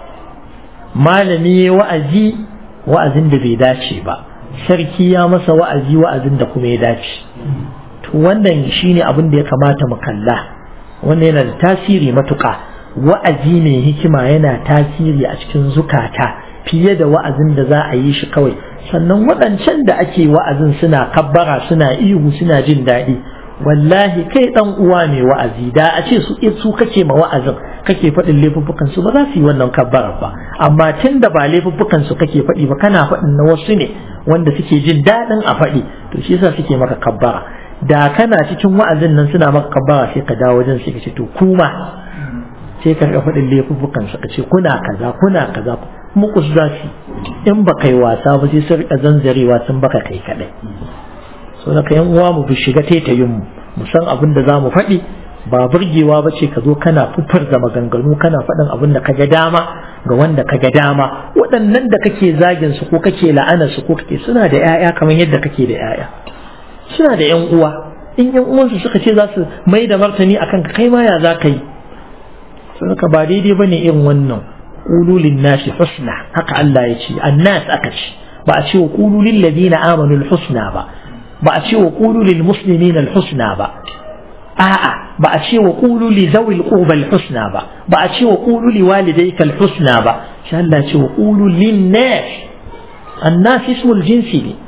malami ya wa'azin da bai dace ba, sarki ya masa wa'azin da kuma ya dace. To wannan shine abin da ya kamata mu kalla, wannan yana da tasiri matuƙa. Wa'azi mai hikima yana tasiri a cikin zukata fiye da wa'azin da za a yi shi kawai. Sannan waɗancan da ake wa'azin suna kabbara, suna ihu, suna jin daɗi. Wallahi kai ɗan uwa mai wa'azi, da a ce su kake ma wa'azin, kake faɗin laifuffukan su, ba za su yi wannan kabbarar ba. Amma tun da ba laifuffukan su kake faɗi ba, kana faɗin na wasu ne wanda suke jin daɗin a faɗi, to shi yasa suke maka kabbara. Da kana cikin wa'azin nan suna maka kabbara, sai ka dawo wajen sai ka ce to kuma sai ka ga faɗin laifuffukan su, ka ce kuna kaza muku su za su, in ba kai wasa ba sai su riƙa zanzarewa sun baka kai kaɗai. So da yan uwa mu shiga taitayin mu san abin da za mu faɗi, ba burgewa ba ce ka zo kana fufar da maganganu, kana faɗin abin da ka ga dama ga wanda ka ga dama. Waɗannan da kake zagin su ko kake la'anar su ko kake, suna da 'ya'ya kamar yadda kake da 'ya'ya, suna da 'yan uwa. In 'yan uwansu suka ce za su mai da martani akan ka, kai ma ya za ka yi? Saboda ba daidai bane irin wannan. Qulu lin-nasi husna, haka Allah ya ce, annas aka ce, ba a ce wa qulu lil ladina amanu al-husna ba, ba a ce wa qulu lil muslimina al-husna ba, a'a ba a ce wa qulu li zawil qurba al-husna ba, ba a ce wa qulu li walidayka al-husna ba, shi Allah ce wa qulu lin-nas. Annas ismul jinsi ne,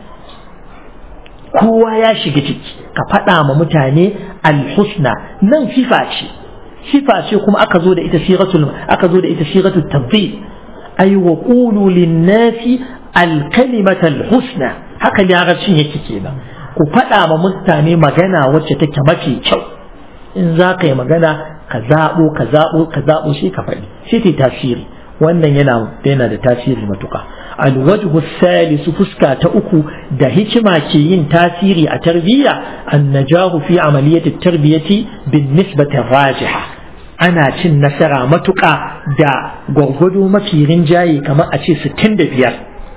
kowa ya shiga ciki. Ka faɗa ma mutane al-husna, nan sifa ce kuma aka zo da ita siratul tabdil. Ay wa qulu lin-nasi al-kalimata al-husna, haka larabcin yake kenan. Ku faɗa ma mutane magana wacce take mafi kyau. In za ka yi magana ka zaɓo shi ka faɗi, shi ta tasiri. Wannan yana da tasiri matuƙa. Alwajhu salisu, fuska ta uku da hikima ke yin tasiri a tarbiyya, annajahu fi amaliyati tarbiyati bin nisbati rajiha. Ana cin nasara matuƙa da gwargwado mafi rinjaye, kamar a ce 65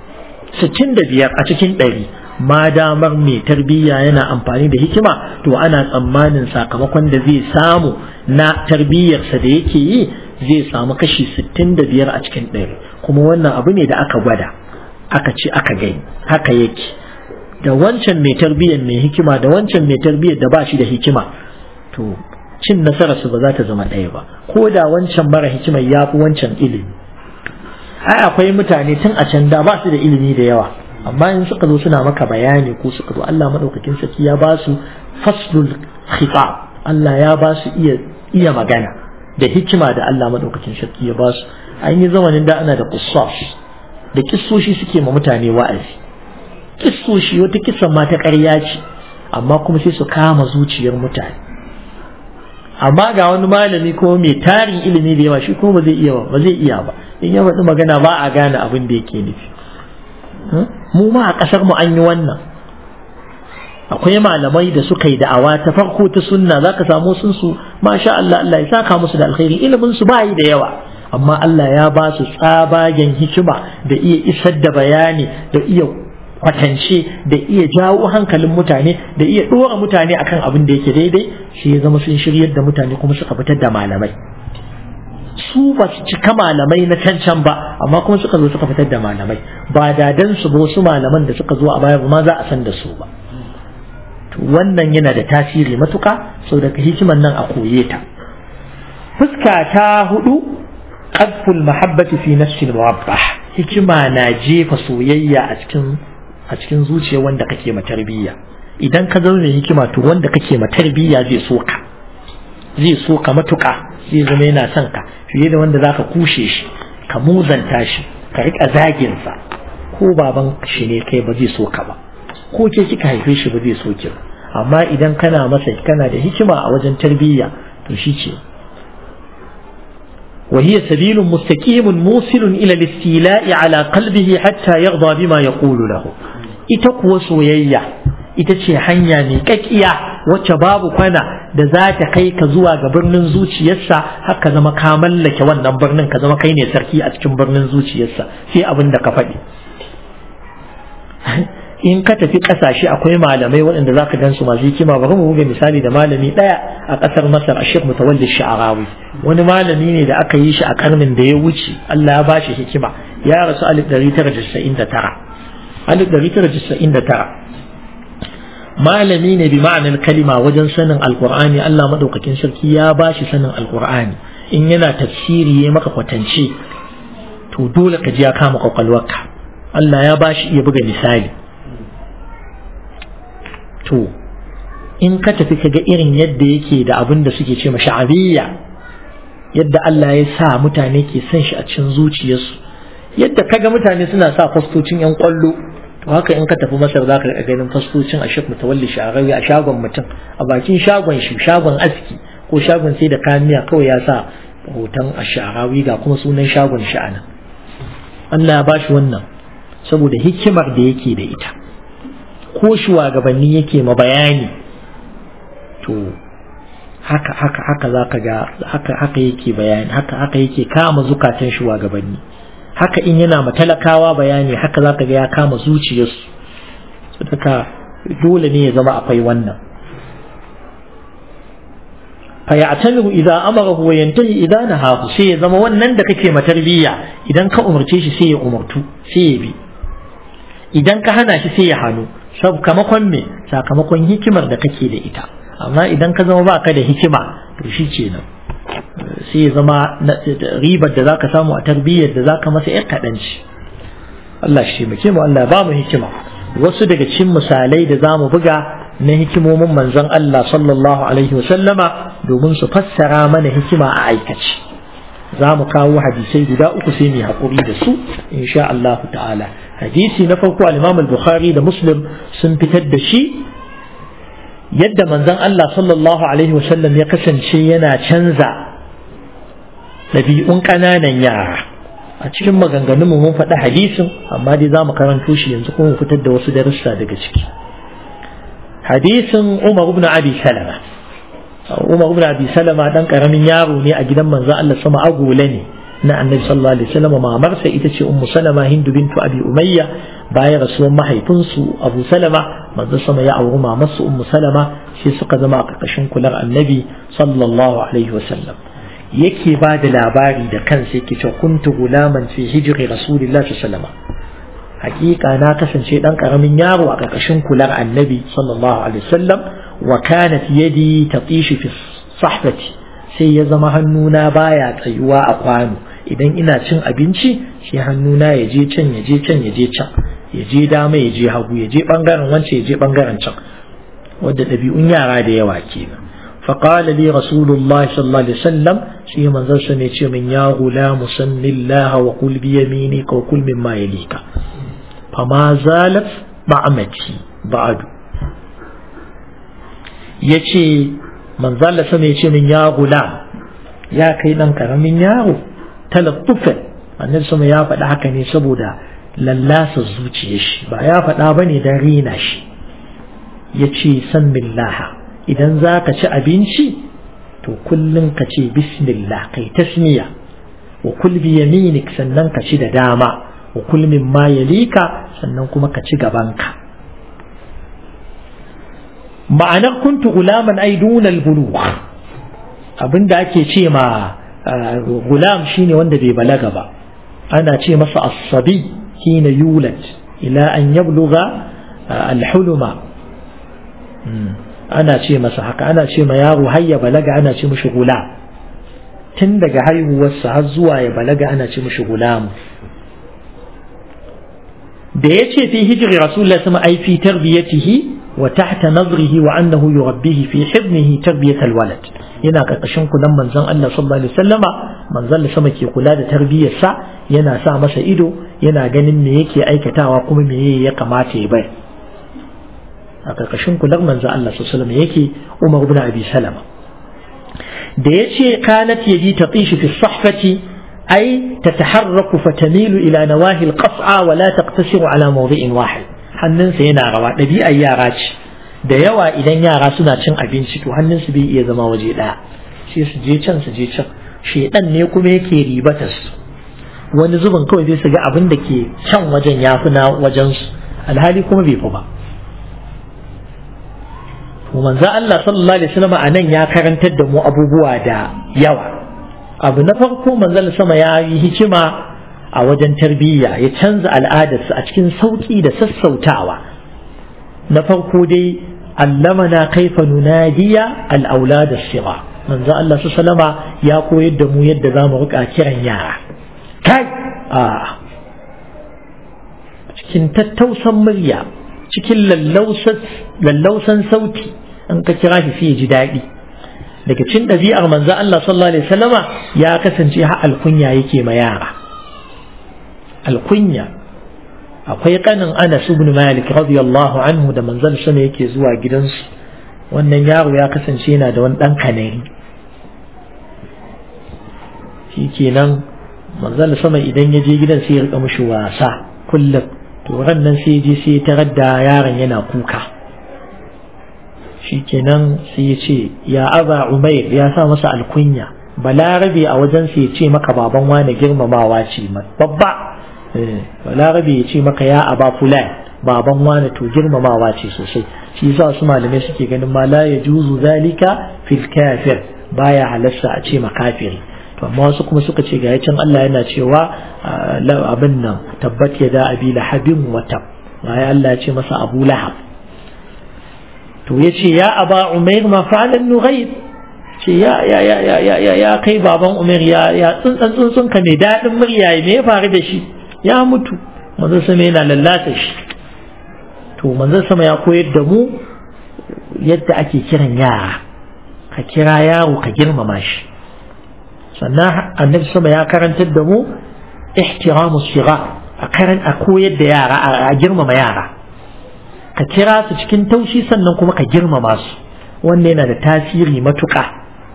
a cikin 100. Ma damar mai tarbiyya yana amfani da hikima, to ana tsammanin sakamakon da zai samu na tarbiyyarsa da yake yi zai samu kashi 65 a cikin 100. Kuma wannan abu ne da aka gwada, aka ce aka gani haka yake. Da wancan mai tarbiyyar mai hikima da wancan mai tarbiyyar da ba shi da hikima, to cin nasararsu ba za ta zama ɗaya ba, ko da wancan mara hikimar ya fi wancan ilimi. Ai akwai mutane tun a can da ba su da ilimi da yawa, amma in suka zo suna maka bayani ko suka zo Allah madaukakin sarki ya ba su faslul khitab, Allah ya ba su iya magana da hikima da Allah madaukakin sarki ya ba su. An yi zamanin da ana da qissas da kissoshi suke ma mutane wa'azi, kissoshi wata kissan ma ta ƙarya ce amma kuma sai su kama zuciyar mutane. Amma ga wani malami ko mai tarin ilimi da yawa shi ko ba zai iya ba in ya faɗi magana ba a gane abin da yake nufi. Mu ma a ƙasar mu an yi wannan. Akwai malamai da suka yi da'awa ta farko ta sunna, zaka samu sun su masha Allah, Allah ya saka musu da alkhairi, ilimin su ba yi da yawa amma Allah ya ba su tsabagen hikima da iya isar da bayani da iya kwatance da iya jawo hankalin mutane da iya ɗora mutane akan abin da yake daidai, shi ya zama sun shiryar da mutane kuma suka fitar da malamai. Su ba su cika malamai na cancan ba amma kuma suka zo suka fitar da malamai, ba dadan su ba wasu malaman da suka zo a baya ba ma za a san da su ba. To wannan yana da tasiri matuka, saboda hikiman nan a koye ta. Fuska ta hudu, qadful mahabbati fi nafsi al-muwabbah, hikima na jefa soyayya a cikin zuciya wanda kake ma tarbiyya. Idan ka zama mai hikima to wanda kake ma tarbiyya zai so ka matuka, zai zama yana son ka fiye da wanda zaka kushe shi, ka muzanta shi, ka rika zagin sa. Ko baban shi ne kai ba zai so ka ba, ko ke kika haife shi ba zai so ki ba. Amma idan kana da hikima a wajen tarbiyya to shi ce. وهي سبيل مستقيم موصل إلى الاستيلاء على قلبه حتى يرضى بما يقول له. إتقوى سويا إتشي حنيا ميكاكيا وشباب كنا دزات كيك زوا برنن زوجي يسا هكذا ما كامل لك وانا برنن كذا ما كيني سركي أتكم برنن زوجي يسا في أبن دكفدي. in ka tafi kasashe akwai malamai waɗanda zaka gansu masu hikima. Bari mu buga misali da malami ɗaya a ƙasar Masar, Sheikh Mutawalli Sha'arawi. Wani malami ne da aka yi shi a karnin da ya wuce, Allah ya bashi hikima, ya rasu 1999. Malami ne bi ma'anar kalima wajen sanin alqur'ani. Allah madaukakin sarki ya bashi sanin alqur'ani. In yana tafsiri ya maka kwatance to dole ka ji ya kama kwakwalwarka. Allah ya bashi iya buga misali. To in ka tafi kaga irin yadda yake da abin da suke ce sha'abiyya, yadda Allah ya sa mutane ke son shi a cikin zuciyarsu, yadda kaga mutane suna sa fastocin yan kwallo, to haka in ka tafi Masar zaka ga ganin fastocin a Sheikh Mutawalli Sha'arawi a shagon mutum, a bakin shagon shi, shagon aski ko shagon sai da kamiya, kawai ya sa hoton Sha'arawi ga kuma sunan shagon shi anan. Allah ya bashi wannan saboda hikimar da yake da ita. Ko shugabanni yake ma bayani to haka zaka ga haka yake bayani, haka yake kama zukatan shugabanni. Haka in yana matalakawa bayani haka zaka ga ya kama zuciyarsu. Saboda dole ne ya zama akwai wannan. Fa ya'tamiru idza amarahu wa yantahi idza nahahu, sai ya zama wannan da kake matarbiyya idan ka umarce shi sai ya umartu, sai ya bi. Idan ka hana shi sai ya hanu. Sakamakon hikimar da kake da ita. Amma idan ka zama baka da hikima to shi kenan, sai ya zama ribar da zaka samu a tarbiyyar da zaka masa yar kaɗan ce. Allah shi muke mu, Allah ba mu hikima. Wasu daga cikin misalai da zamu buga na hikimomin manzon Allah sallallahu alaihi wasallama domin su fassara mana hikima a aikace. Za mu kawo hadisai guda uku sai mu haƙuri da su insha Allah ta'ala. Hadisi na farko al-Imam al-Bukhari da Muslim sun fitar da shi, yadda manzon Allah sallallahu alaihi wasallam ya kasance yana canza ɗabi'un ƙananan yara. A cikin maganganun mu mun faɗi hadisin, amma dai za mu karanto shi yanzu kuma mu fitar da wasu darussa daga ciki. Hadisin Umar ibn Abi Salama. Umar ibn Abi Salama dan karamin yaro ne a gidan manzon Allah sama, agole ne na Annabi sallallahu alaihi wasallam. Mamarsa ita ce Ummu Salama Hindu bintu Abi Umayya. Bayan rasuwar mahaifinsu Abu Salama, manzon sama ya auri mamarsa Ummu Salama, sai suka zama a ƙarƙashin kular Annabi sallallahu alaihi wasallam. Yake ba da labari da kansa yake cewa kuntu gulaman fi hijri Rasulillahi sallallahu alaihi wasallam. Hakika na kasance dan karamin yaro a ƙarƙashin kular Annabi sallallahu alaihi wasallam. Wa kanat yadi tatishu fi sahbati, sai ya zama hannuna baya tsayuwa a kwano. Idan ina cin abinci sai hannuna ya je can ya je can ya je can, ya je dama ya je hagu, ya je bangaren wance ya je bangaren can, wadda ɗabi'un yara da yawa kenan. فقال لي رسول الله صلى الله عليه وسلم شيء من ذا سنة من يا غلام سم الله وقل بيمينك وكل مما يليك فما زالت طعمتي بعد يشي من ذا سنة من يا غلام يا كيدن كرمين يارو تلطفا annabi sama ya faɗa haka ne saboda lallasa zuciyar shi, ba ya faɗa bane dan rina shi. yace san billaha, idan za ka ci abinci to kullum ka ce bismillah, kai tasmiya, wa kul bi yaminik, sannan ka ci da dama, wa kul mimma yalika, sannan kuma ka ci gabanka. ma'anar kuntu gulaman ai duna al-bulugh, abinda ake ce ma gulam shine wanda bai balaga ba, ana ce masa as-sabi hina yulad ila an yablugha al-huluma, ana ce masa haka, ana ce ma yaro har ya balaga ana ce mishi gulam, tun daga haihuwarsa har zuwa ya balaga ana ce mishi gulam. da ya ce fi hijri rasulullah sama ai fi tarbiyatihi wa tahta nazrihi wa annahu yurabbihi fi hibnihi tarbiyatal walad, yana karkashin kulan manzon Allah sallallahu alaihi wasallama, manzon sama ke kula da tarbiyarsa, yana sa masa ido, yana ganin me yake aikatawa kuma me ya kamata ya bai. a ƙarƙashin kular manzo Allah sallallahu alaihi yake Umar ibn Abi Salama. da yace kanat yaji taqishi fi sahfati ay tataharraku fatamilu ila nawahi alqas'a wa la taqtasiru ala mawdi'in wahid, hannunsa yana rawa, ɗabi'ar yara ce, da yawa idan yara suna cin abinci to hannunsu bai iya zama waje ɗaya, sai su je can su je can, shedan ne kuma yake ribatar su, wani zubin kawai zai su ga abin da ke can wajen yafi na wajen su, alhali kuma bai fi ba. manzo Allah sallallahu alaihi wasallam anan ya karantar da mu abubuwa da yawa. abu na farko manzo sama ya yi hikima a wajen tarbiyya, ya canza al'adarsa a cikin sauki da sassautawa. na farko dai allamana kaifa nunadiya al-aulad as-sighar, manzo Allah sallallahu alaihi wasallam ya koyar da mu yadda zamu rika kiran yara kai cikin tattausan murya, cikin lallausan sauti, in ka kira shi sai ya ji daɗi. daga cikin ɗabi'ar manzo Allah sallallahu alaihi wasallama ya kasance har alkunya yake ma yara. alkunya, akwai kanin Anas ibn Malik radiyallahu anhu da manzo sama yake zuwa gidansu, wannan yaro ya kasance yana da wani ɗan kanari. shikenan manzo sama idan ya je gidan sai ya rika mishi wasa kullum, to nan sai je sai tarar da yaron yana kuka. shikenan sai ya ce ya aba Umair, ya sa masa alkunya, balarabe a wajen sai ya ce maka baban wani girmamawa ce babba, balarabe ya ce maka ya aba fulan baban wani to girmamawa ce sosai. shi yasa su malamai suke ganin ma la yajuzu zalika fil kafir, baya halasta a ce makafiri. to amma wasu kuma suka ce ga yacin Allah yana cewa abin nan tabbat yada abi lahabin wa tab, ga Allah ya ce masa Abu Lahab. to yace ya aba Umair ma fa'ala an-nughayr, ce ya kai baban Umair, ya tsuntsun ka mai dadin murya me ya faru da shi, ya mutu. manzo sama yana lallata shi. to manzo sama ya koyar da mu yadda ake kiran yara, ka kira yaro ka girmama shi. sannan annabi sama ya karantar da mu ihtiramu sighar, a koyar da yara, a girmama yara, ka kira su cikin taushi sannan kuma ka girmama su. wannan yana da tasiri matuƙa.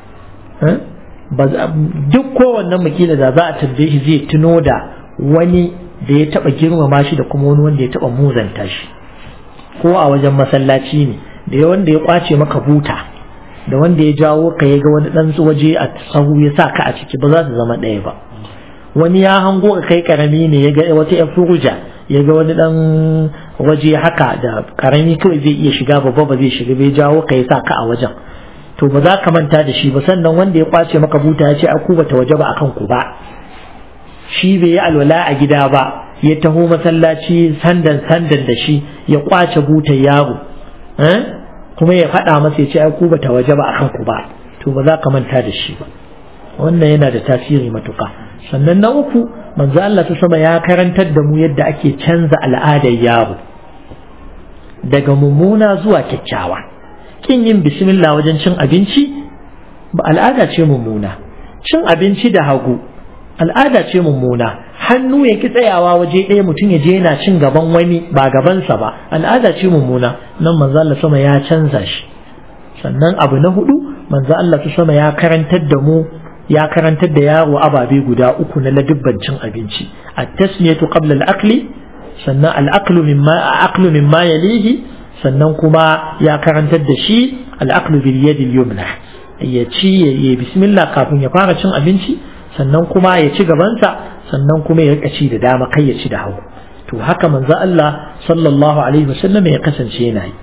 duk kowannen makila da za a tambaye shi zai tuno da wani da ya taɓa girmama shi da kuma wani wanda ya taɓa muzanta shi. ko a wajen masallaci ne, da wanda ya kwace maka buta da wanda ya jawo ka ya ga wani ɗan waje a sahu ya sa ka a ciki, ba za su zama ɗaya ba. wani ya hango ka kai karami ne, ya ga wata yar furuja, ya ga wani ɗan waje haka da karami kawai zai iya shiga, babba ba zai shiga, bai jawo ka ya sa ka a wajen, to ba za ka manta da shi ba. sannan wanda ya kwace maka buta ya ce aku bata waje ba akan ku ba, shi bai yi alwala a gida ba, ya taho masallaci sandan da shi ya kwace butar yaro, kuma ya faɗa masa ya ce ai ku bata waje ba akan ku ba, to ba za ka manta da shi ba. wannan yana da tasiri matuƙa. sannan na uku manzo Allah ta sama ya karantar da mu yadda ake canza al'adar yaro daga mummuna zuwa kyakkyawa. Kin yin bismillah wajen cin abinci ba al'ada ce mummuna, cin abinci da hagu al'ada ce mummuna, hannu ya ki tsayawa waje ɗaya mutum ya je yana cin gaban wani ba gabansa ba al'ada ce mummuna. Nan manzo Allah sama ya canza shi. Sannan abu na hudu manzo Allah sama ya karantar da yaro ababe guda uku na ladubban cin abinci. At-tasmiyatu qabla al-akli, sannan al-aklu mimma yalihi, sannan kuma ya karantar da shi al-aklu bil yadi al-yumna, ya ci ya bismillah kafin ya fara cin abinci, sannan kuma ya ci gabansa, sannan kuma ya rika ci da dama kai ya ci da hagu. To haka manzo Allah sallallahu alaihi wasallam ya kasance yana yi.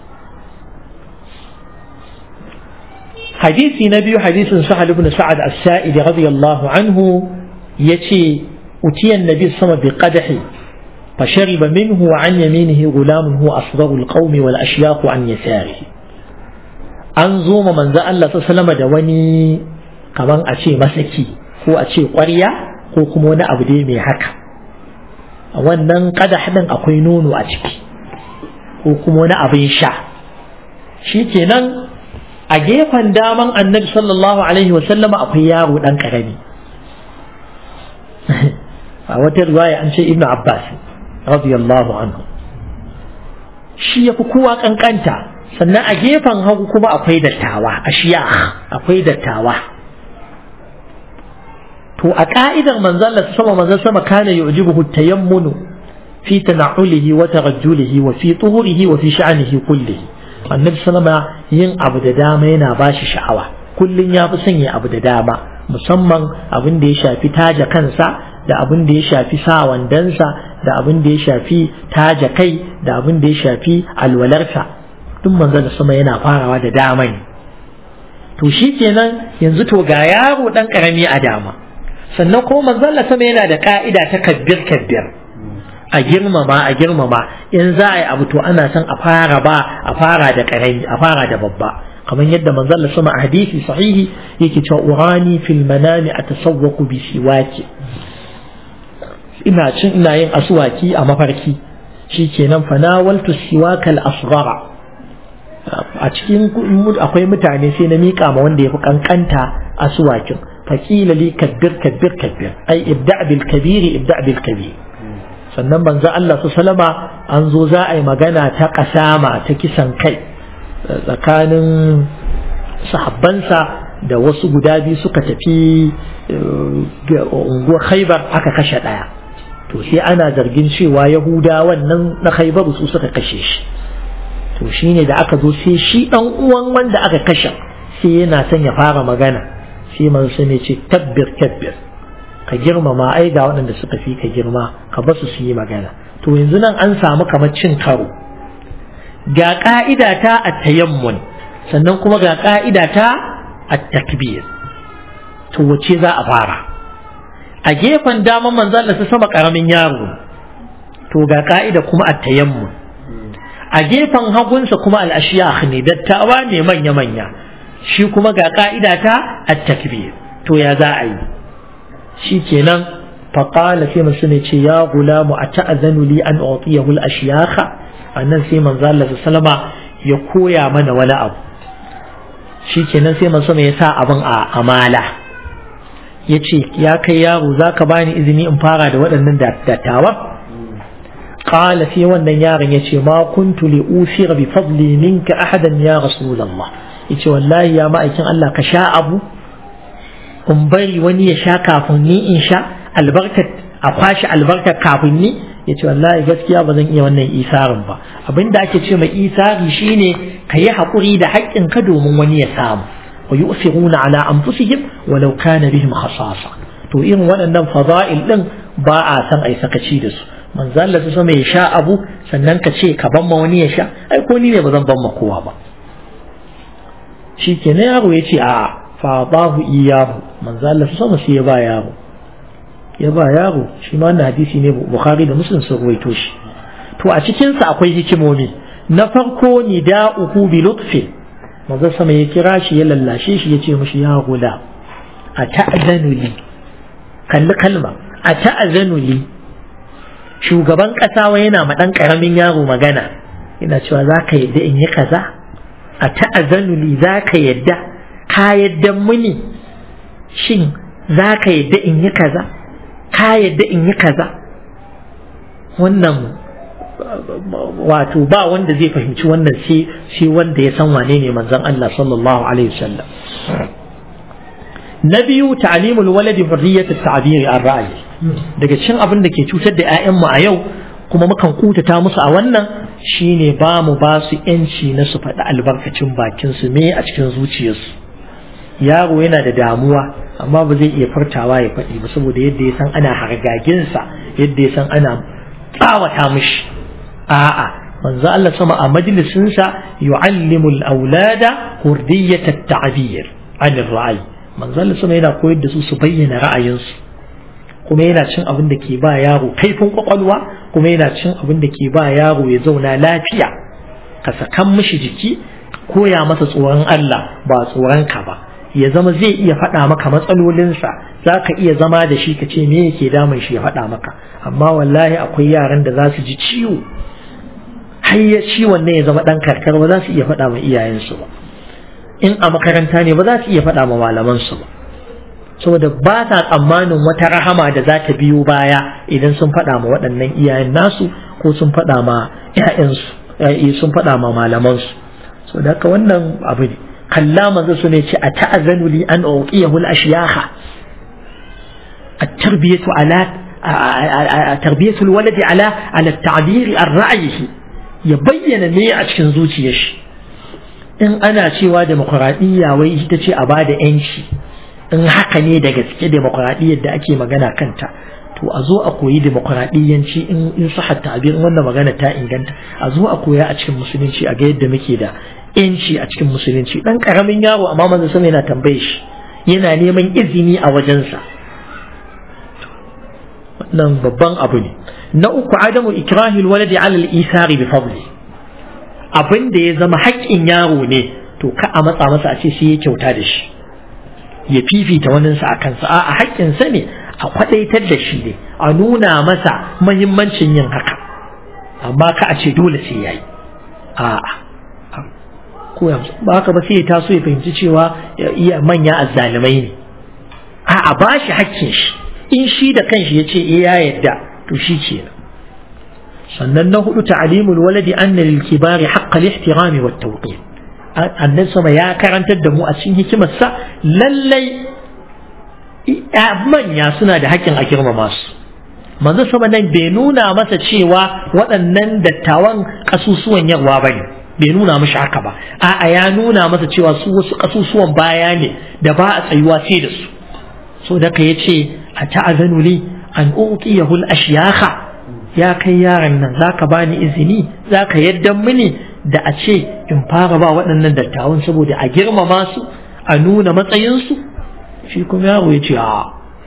حديثي نبي حديث سهل بن سعد السائد رضي الله عنه يتي أتي النبي صلى الله عليه وسلم بقدح فشرب منه وعن يمينه غلام هو أصغر القوم والأشياخ عن يساره. أنظم من ذا الله صلى الله عليه وسلم دواني كمان أشي مسكي هو أشي قرية هو كمونا أبدي مي حكا wannan kadahin akwai nono a ciki ko kuma wani abin sha. Shikenan a gefen daman annabi sallallahu alaihi wasallama akwai yaro dan karami. A wata riwaya an ce ibnu abbas radiyallahu anhu shi yafi kowa kankanta, sannan a gefen hagu kuma akwai dattawa, akwai dattawa. to a ka'idar manzon Allah sama kana yu'jibuhu tayammunu fi tana'ulihi wa tarajjulihi wa fi tuhurihi wa fi sha'nihi kullihi. Annabi sallama yin abu da dama yana bashi sha'awa, kullun ya fi sanya abu da dama, musamman abin da ya shafi taja kansa, da abin da ya shafi sa wandansa, da abin da ya shafi taja kai, da abin da ya shafi alwalarsa. Duk manzon sama yana farawa da dama ne. To shi kenan yanzu to ga yaro dan karami a dama, sannan kuma manzon sama yana da ka'ida ta kabbir a girmama in za a yi abu to ana son a fara da karami, a fara da babba, kamar yadda manzon Allah sama a hadisi sahihi yake cewa urani fil manami atasawwaqu bi siwaki, ina yin aswaki a mafarki. Shikenan fanawaltu siwakal asghara, a cikin akwai mutane sai na mika ma wanda yafi kankanta aswakin, faqila li kabbir ai ibda' bil kabir. Sannan manzo Allah sallama an zo za a yi magana ta kasama ta kisan kai tsakanin sahabbansa da wasu guda biyu suka tafi unguwar Khaibar aka kashe daya. To sai ana zargin cewa Yahuda wannan na Khaibar su suka kashe shi. To shine da aka zo sai shi dan uwan wanda aka kashe sai yana son ya fara magana, sai manzo ne ce kabbir, ka girmama, ai ga waɗanda suka fi ka girma, ka basu su yi magana. To yanzu nan an samu kamar cin karo, ga ka'ida ta at-tayammun sannan kuma ga ka'ida ta at-takbir. To wace za a fara? A gefen daman manzo Allah ta sama karamin yaro, to ga ka'ida kuma at-tayammun. A gefen hagunsa kuma al-ashyakh ne, dattawa ne manya, shi kuma ga ka'ida ta at-takbir. To ya za a yi? Shikenan faqala sai mun sune ce ya gulamu ata'azanu li an utiyahu al-ashyakha. Annan sai manzo Allah sallama ya koya mana wani abu. Shikenan sai manzo ya sa abin a amala, yace ya kai yaro zaka bani izini in fara da waɗannan dattawa? Qala sai wannan yaron yace ma kuntu li usira bi fadli minka ahadan ya rasulullah. Yace wallahi ya ma'aikin Allah ka sha abu in bari wani ya sha kafin ni in sha, albarkat a kwashi albarkar kafin ni? Yace wallahi gaskiya ba zan iya wannan isarin ba. Abinda ake ce mai isari shine ka yi haƙuri da haƙƙin ka domin wani ya samu. Wa yu'thiruna ala anfusihim walau kana bihim khasasa. To irin waɗannan fada'il din ba a san ai sakaci da su. Manzo Allah sai mai sha abu sannan ka ce ka ban ma wani ya sha, ai ko ni ne ba zan ban ma kowa ba. Shikenan yaro yace a fadahu iyahu, manzo Allah sama sai ya ba yaro shi ma wannan hadisi ne Bukhari da Muslim sun ruwaito shi. To a cikin sa akwai hikimomi. Na farko nida'uhu bi lutfi, manzo sama ya kira shi ya lallashe shi yace mishi ya gula ata'danu li, kalli kalma a ta'azanu li shugaban ƙasa wai yana ma ɗan ƙaramin yaro magana yana cewa za ka yadda in yi kaza a ta'azanu li za ka yadda ka yadda muni shin za ka yadda in yi kaza ka yadda in yi kaza wannan wato ba wanda zai fahimci wannan sai wanda ya san wane ne manzon Allah sallallahu alaihi wasallam na biyu ta'limul waladi hurriyat at-ta'bir ar-ra'yi daga cikin abin da ke cutar da 'ya'yanmu a yau kuma mukan kutata musu a wannan shine ba su yanci na su faɗi albarkacin bakin su me a cikin zuciyarsu yaro yana da damuwa amma ba zai iya furtawa ya faɗi ba saboda yadda ya san ana hargaginsa yadda ya san ana tsawata mishi a'a manzo Allah sama a majalisinsa yu'allimul aulada hurriyat at-ta'bir 'an ar-ra'yi manzo Allah sama yana koyar da su bayyana ra'ayinsu kuma yana cin abin da ke ba yaro kaifin kwakwalwa kuma yana cin abin da ke ba yaro ya zauna lafiya ka sakan mishi jiki koya masa tsoron Allah ba tsoron ka ba ya zama zai iya faɗa maka matsalolinsa za ka iya zama da shi ka ce me yake damun shi ya faɗa maka amma wallahi akwai yaran da za su ji ciwo har ya ciwon ne ya zama ɗan karkar ba za su iya faɗa ma iyayensu ba in a makaranta ne ba za su iya faɗa ma malamansu ba saboda ba ta tsammanin wata rahama da za ta biyo baya idan sun faɗa ma waɗannan iyayen nasu ko sun faɗa ma ƴaƴansu sun faɗa ma malamansu saboda haka wannan abu ne kalla manzo su ne ce a ta'azanu li an uqiyahu al-ashyakha at-tarbiyatu ala tarbiyatu al-walad ala at-ta'bir ar-ra'yi ya bayyana ne a cikin zuciyar shi in ana cewa demokradiyya wai ita ce a bada yanci in haka ne da gaske demokradiyyar da ake magana kanta to a zo a koyi demokradiyyanci in sahar ta'bir wannan magana ta inganta a zo a koya a cikin musulunci a ga yadda muke da yanci a cikin musulunci dan karamin yaro amma manzo sama yana tambaye shi yana neman izini a wajensa wannan babban abu ne na uku adamu ikrahil waladi ala al-isari bi fadli abin da ya zama haƙƙin yaro ne to ka a matsa masa a ce sai ya kyauta da shi ya fifita waninsa a kansa a haƙƙinsa ne a kwaɗaitar da shi ne a nuna masa mahimmancin yin haka amma ka a ce dole sai ya yi ba haka ba sai ya taso ya fahimci cewa iya manya azzalumai ne a ba shi haƙƙin shi in shi da kanshi ya ce ya yadda to shi ke sannan na hudu ta'limul waladi anna lil kibari haqqa al-ihtirami wat tawqir annabi sama ya karantar da mu a cikin hikimarsa lallai manya suna da haƙƙin a girmama su manzo sama nan bai nuna masa cewa waɗannan dattawan kasusuwan yarwa bane bai nuna mishi haka ba a'a ya nuna masa cewa su wasu kasusuwan baya ne da ba a tsayuwa sai da su so da ka yace a ta'azanu li an uqiyahu al-ashyakha ya kai yaron nan zaka bani izini zaka yaddan mini da a ce in fara ba waɗannan dattawan saboda a girmama su a nuna matsayinsu shi kuma yaro ya ce a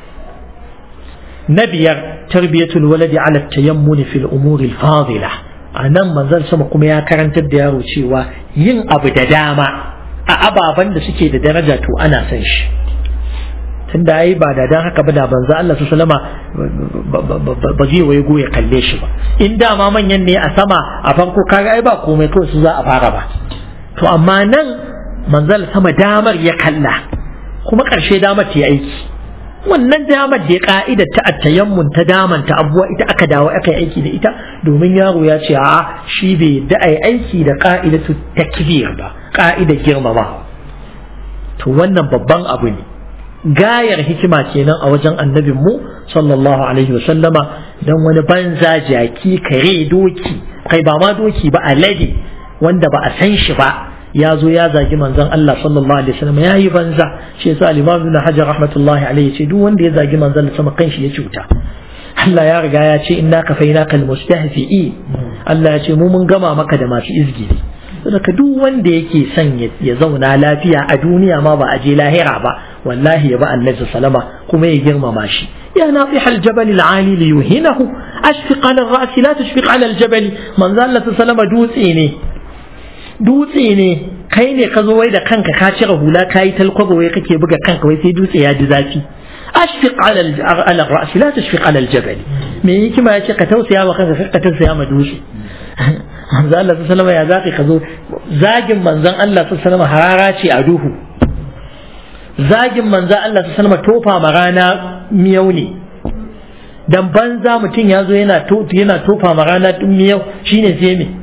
na biyar tarbiyatul waladi ala tayammun fil umuri al-fadila anan manzon sama kuma ya karantar da yaro cewa yin abu da dama a ababen da suke da daraja to ana son shi tunda ai ba da dan haka ba da banza Allah sallama ba zai waye goye kalle shi ba in dama manyan ne a sama a farko kaga ai ba komai kawai su za a fara ba to amma nan manzal sama damar ya kalla kuma karshe damar ta yi aiki wannan damar da ya ka'idar ta attayammun ta daman ta abuwa ita aka dawo aka yi aiki da ita domin yaro ya ce a shi bai da ai aiki da ka'idatu takbir ba ka'idar girmama to wannan babban abu ne gayar hikima kenan a wajen annabin mu sallallahu alaihi wa sallama dan wani banza jaki kare doki kai ba ma doki ba alade wanda ba a san shi ba ya zo ya zagi manzon Allah sallallahu alaihi wasallam ya yi banza shi yasa al-Imam Ibn Hajar rahmatullahi alaihi ce duk wanda ya zagi manzon sama kanshi ya cuta Allah ya riga ya ce inna kafainaka al-mustahzi'i Allah ya ce mu mun gama maka da masu izgiri saboda duk wanda yake son ya zauna lafiya a duniya ma ba a je lahira ba wallahi ya ba annabi sallama kuma ya girmama shi ya nafih al-jabal al-ali li yuhinahu ashfiq ala ar-ra's la tashfiq ala al-jabal manzon Allah sallama dutse ne kai ne ka zo wai da kanka ka cire hula ka yi talkwabo wai kake buga kanka wai sai dutse ya ji zafi ashfiq ala ar-ra's la tashfiq ala al-jabal me hikima yace ka tausaya wa kanka ka tausaya ma dutse manzo Allah sallallahu alaihi wasallam ya zaki ka zo zagin manzon Allah sallallahu alaihi wasallam harara ce a duhu zagin manzon Allah sallallahu alaihi wasallam tofa ma rana miyau ne dan banza mutum ya zo yana tofa ma rana miyau shine sai me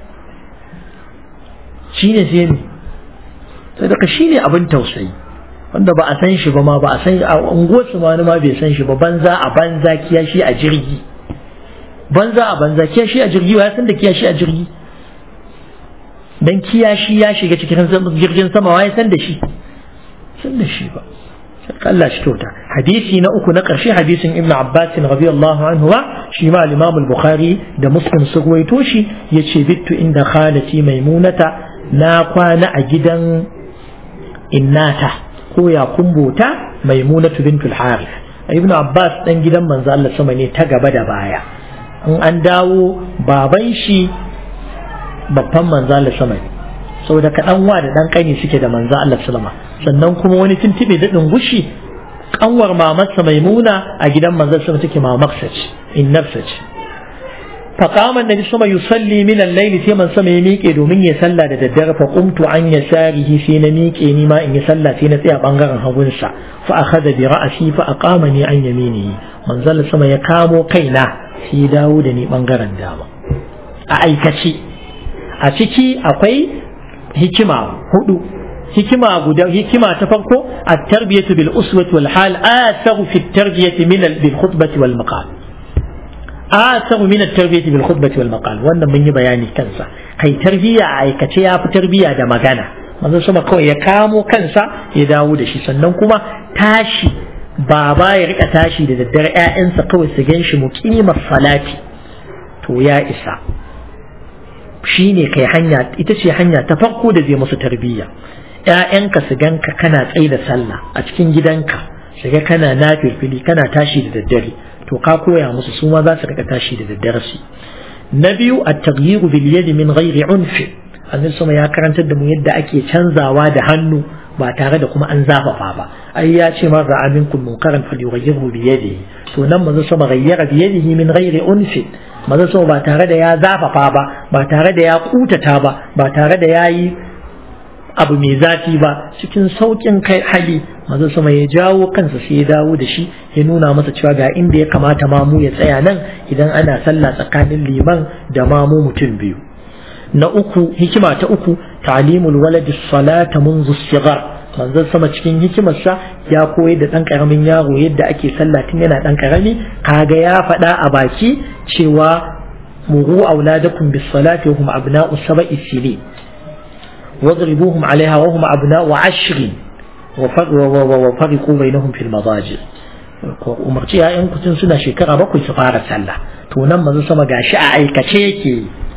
sadaka shine abin tausayi wanda ba a san shi ba ma ba a san a unguwarsu ma bai san shi ba banza a banza kiyashi a jirgi kiyashi a jirgi wa san da kiyashi a jirgi dan kiyashi ya shiga cikin jirgin sama wa ya san da shi ba Allah shi kyauta hadisi na uku na ƙarshe hadisin Ibn Abbas radiyallahu anhu shi ma al-Imam al-Bukhari da Muslim su ruwaito shi yace bittu inda khalati maimunata na kwana a gidan innata ko ya kumbota maimunatu bintul harith Ibn Abbas dan gidan manzo Allah sama ne ta gaba da baya in an dawo baban shi babban manzo Allah sama ne saboda kaɗan wa da ɗan ƙani suke da manzo Allah sallama sannan kuma wani tuntube daɗin gushi ƙanwar mamarsa maimuna a gidan manzo sama take mamarsa ce innarsa ce faqama annabi sama yusalli min al-layli sai man sama ya miƙe domin ya salla da daddare fa qumtu an yasarihi sai na miƙe ni ma in yi salla sai na tsaya bangaren hagunsa fa akhadha bi ra'si fa aqamani an yaminihi manzo Allah sama ya kamo kaina sai ya dawo da ni bangaren dama a aikace a ciki akwai hikima hudu hikima ta farko at-tarbiyatu bil uswati wal hal atharu fi at-tarbiyati min bil khutbati wal maqal atharu min at-tarbiyati bil khutbati wal maqal wannan mun yi bayani kansa kai tarbiya a aikace ya fi tarbiya da magana manzo sama kawai ya kamo kansa ya dawo da shi sannan kuma tashi baba ya rika tashi da daddare ƴaƴansa kawai su ganshi muqimar salati to ya isa shine kai hanya ita ce hanya ta farko da zai musu tarbiyya ƴaƴanka su ganka kana tsaye da sallah a cikin gidanka su ga kana nafilfili kana tashi da daddare to ka koya musu su ma za su rika tashi da daddare su na biyu at-taghyiru bil yadi min ghairi unf annabi sama ya karantar da mu yadda ake canzawa da hannu ba tare da kuma an zafafa ba ai ya ce man ra'a minkum munkaran falyughayyirhu bi yadihi to nan manzo sama ghayyara bi yadihi min ghairi unf manzo sama ba tare da ya zafafa ba tare da ya kutata ba tare da yayi abu mai zafi ba cikin saukin kai hali manzo sama ya jawo kansa sai ya dawo da shi ya nuna masa cewa ga inda ya kamata mamu ya tsaya nan idan ana sallah tsakanin liman da mamu mutum biyu na uku hikima ta uku ta'limul waladi salata منذ الصغر manzon sama cikin hikimarsa ya koyar da dan karamin yaro yadda ake sallah tun yana dan karami kaga ya faɗa a baki cewa muru auladakum bis salati wa hum abna'u sab'i sinin wadribuhum 'alayha wa hum abna'u 'ashrin wa fariqu bainahum fil madaji ko umarci yayan ku tun suna shekara 7 su fara sallah to nan manzon sama gashi a aikace yake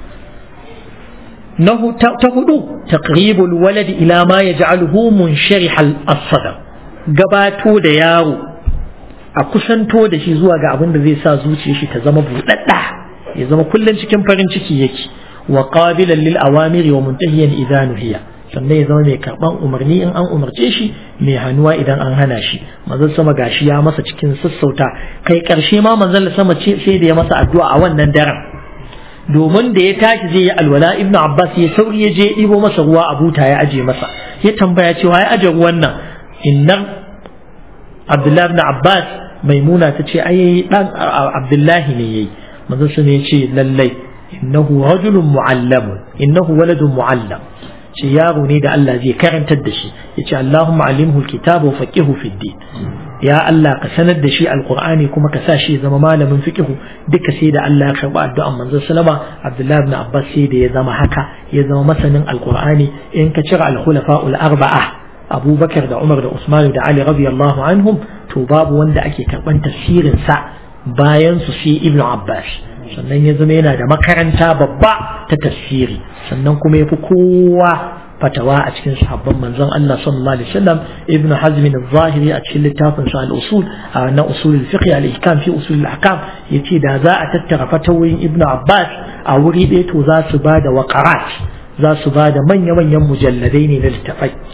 ta hudu taqribul waladi ila ma yaj'aluhu munshariha as-sadr gabato da yaro a kusanto da shi zuwa ga abin da zai sa zuciyar shi ta zama budadda ya zama kullun cikin farin ciki yake wa qabilan lil awamiri wa muntahiyan idha nuhiya sannan ya zama mai karban umarni in an umarce shi mai hanuwa idan an hana shi manzon sama gashi ya masa cikin sassauta kai karshe ma manzon sama ce sai da ya masa addu'a a wannan daren domin da ya tashi zai yi alwala ibnu abbas ya sauri ya je ɗibo masa ruwa a buta ya aje masa ya tambaya cewa ya aje ruwan nan innan abdullahi ibn abbas maimuna ta ce ai dan abdullahi ne yayi manzo sun ya ce lallai innahu rajulun mu'allam innahu waladun mu'allam ce yaro ne da Allah zai karantar da shi yace Allahumma alimhu alkitaba wa faqihu fid din ya Allah ka sanar da shi alqur'ani kuma ka sa shi ya zama malamin fiqh duka sai da Allah ya karba addu'an manzon sallama Abdullah ibn Abbas sai da ya zama haka ya zama masanin alqur'ani in ka cira al-khulafa'ul arba'a Abu Bakar da Umar da Usman da Ali radiyallahu anhum to babu wanda ake karban tafsirin sa bayan su sai Ibn Abbas sannan ya zama yana da makaranta babba ta tafsiri sannan kuma yafi kowa fatawa a cikin sahabban manzon Allah sallallahu alaihi wasallam Ibn Hazm al-Zahiri a cikin littafin sa al-usul na usul al-fiqh al-ihkam fi usul al-ahkam yace da za a tattara fatawoyin Ibn Abbas a wuri ɗaya to za su bada waqarat za su bada manya-manyan mujalladai ne na littafai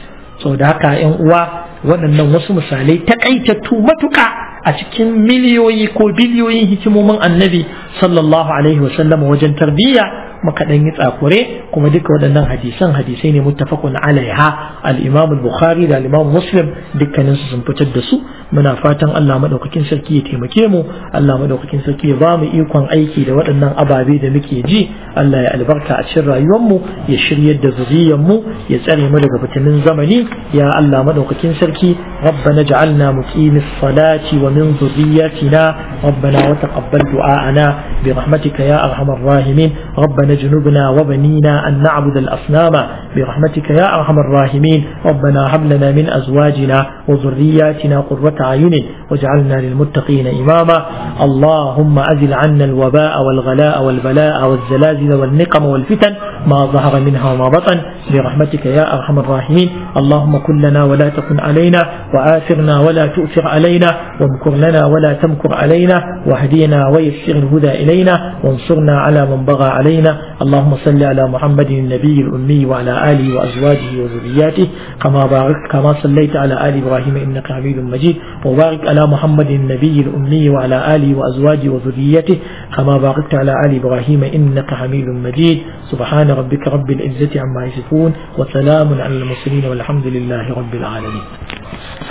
saboda haka ƴan uwa waɗannan wasu misalai takaitattu matuƙa a cikin miliyoyi ko biliyoyin hikimomin annabi sallallahu alaihi wasallam wajen tarbiyya muka dan yi tsakure kuma duka waɗannan hadisai ne muttafaqun alaiha al-Imam al-Bukhari da al-Imam Muslim dukkanin su sun fitar da su muna fatan Allah madaukakin sarki ya taimake mu Allah madaukakin sarki ya ba mu ikon aiki da waɗannan ababe da muke ji Allah ya albarka a cikin rayuwar mu ya shiryar da zuriyar mu ya tsare mu daga fitinin zamani ya Allah madaukakin sarki ربنا اجعلنا مقيم الصلاة ومن ذريتنا ربنا وتقبل دعاءنا برحمتك يا أرحم الراحمين ربنا جنوبنا وبنينا أن نعبد الأصنام برحمتك يا أرحم الراحمين ربنا هب لنا من أزواجنا وذرياتنا قرة أعين واجعلنا للمتقين إماما اللهم أزل عنا الوباء والغلاء والبلاء والزلازل والنقم والفتن ما ظهر منها وما بطن برحمتك يا أرحم الراحمين اللهم كن لنا ولا تكن علينا وآثرنا ولا تؤثر علينا وامكر لنا ولا تمكر علينا واهدينا ويسر الهدى إلينا وانصرنا على من بغى علينا اللهم صل على محمد النبي الأمي وعلى آله وأزواجه وذرياته كما صليت على آل إبراهيم إنك حميد مجيد وبارك على محمد النبي الأمي وعلى آله وأزواجه وذريته كما باركت على آل إبراهيم إنك حميد مجيد سبحان ربك رب العزة عما يصفون وسلام على المرسلين والحمد لله رب العالمين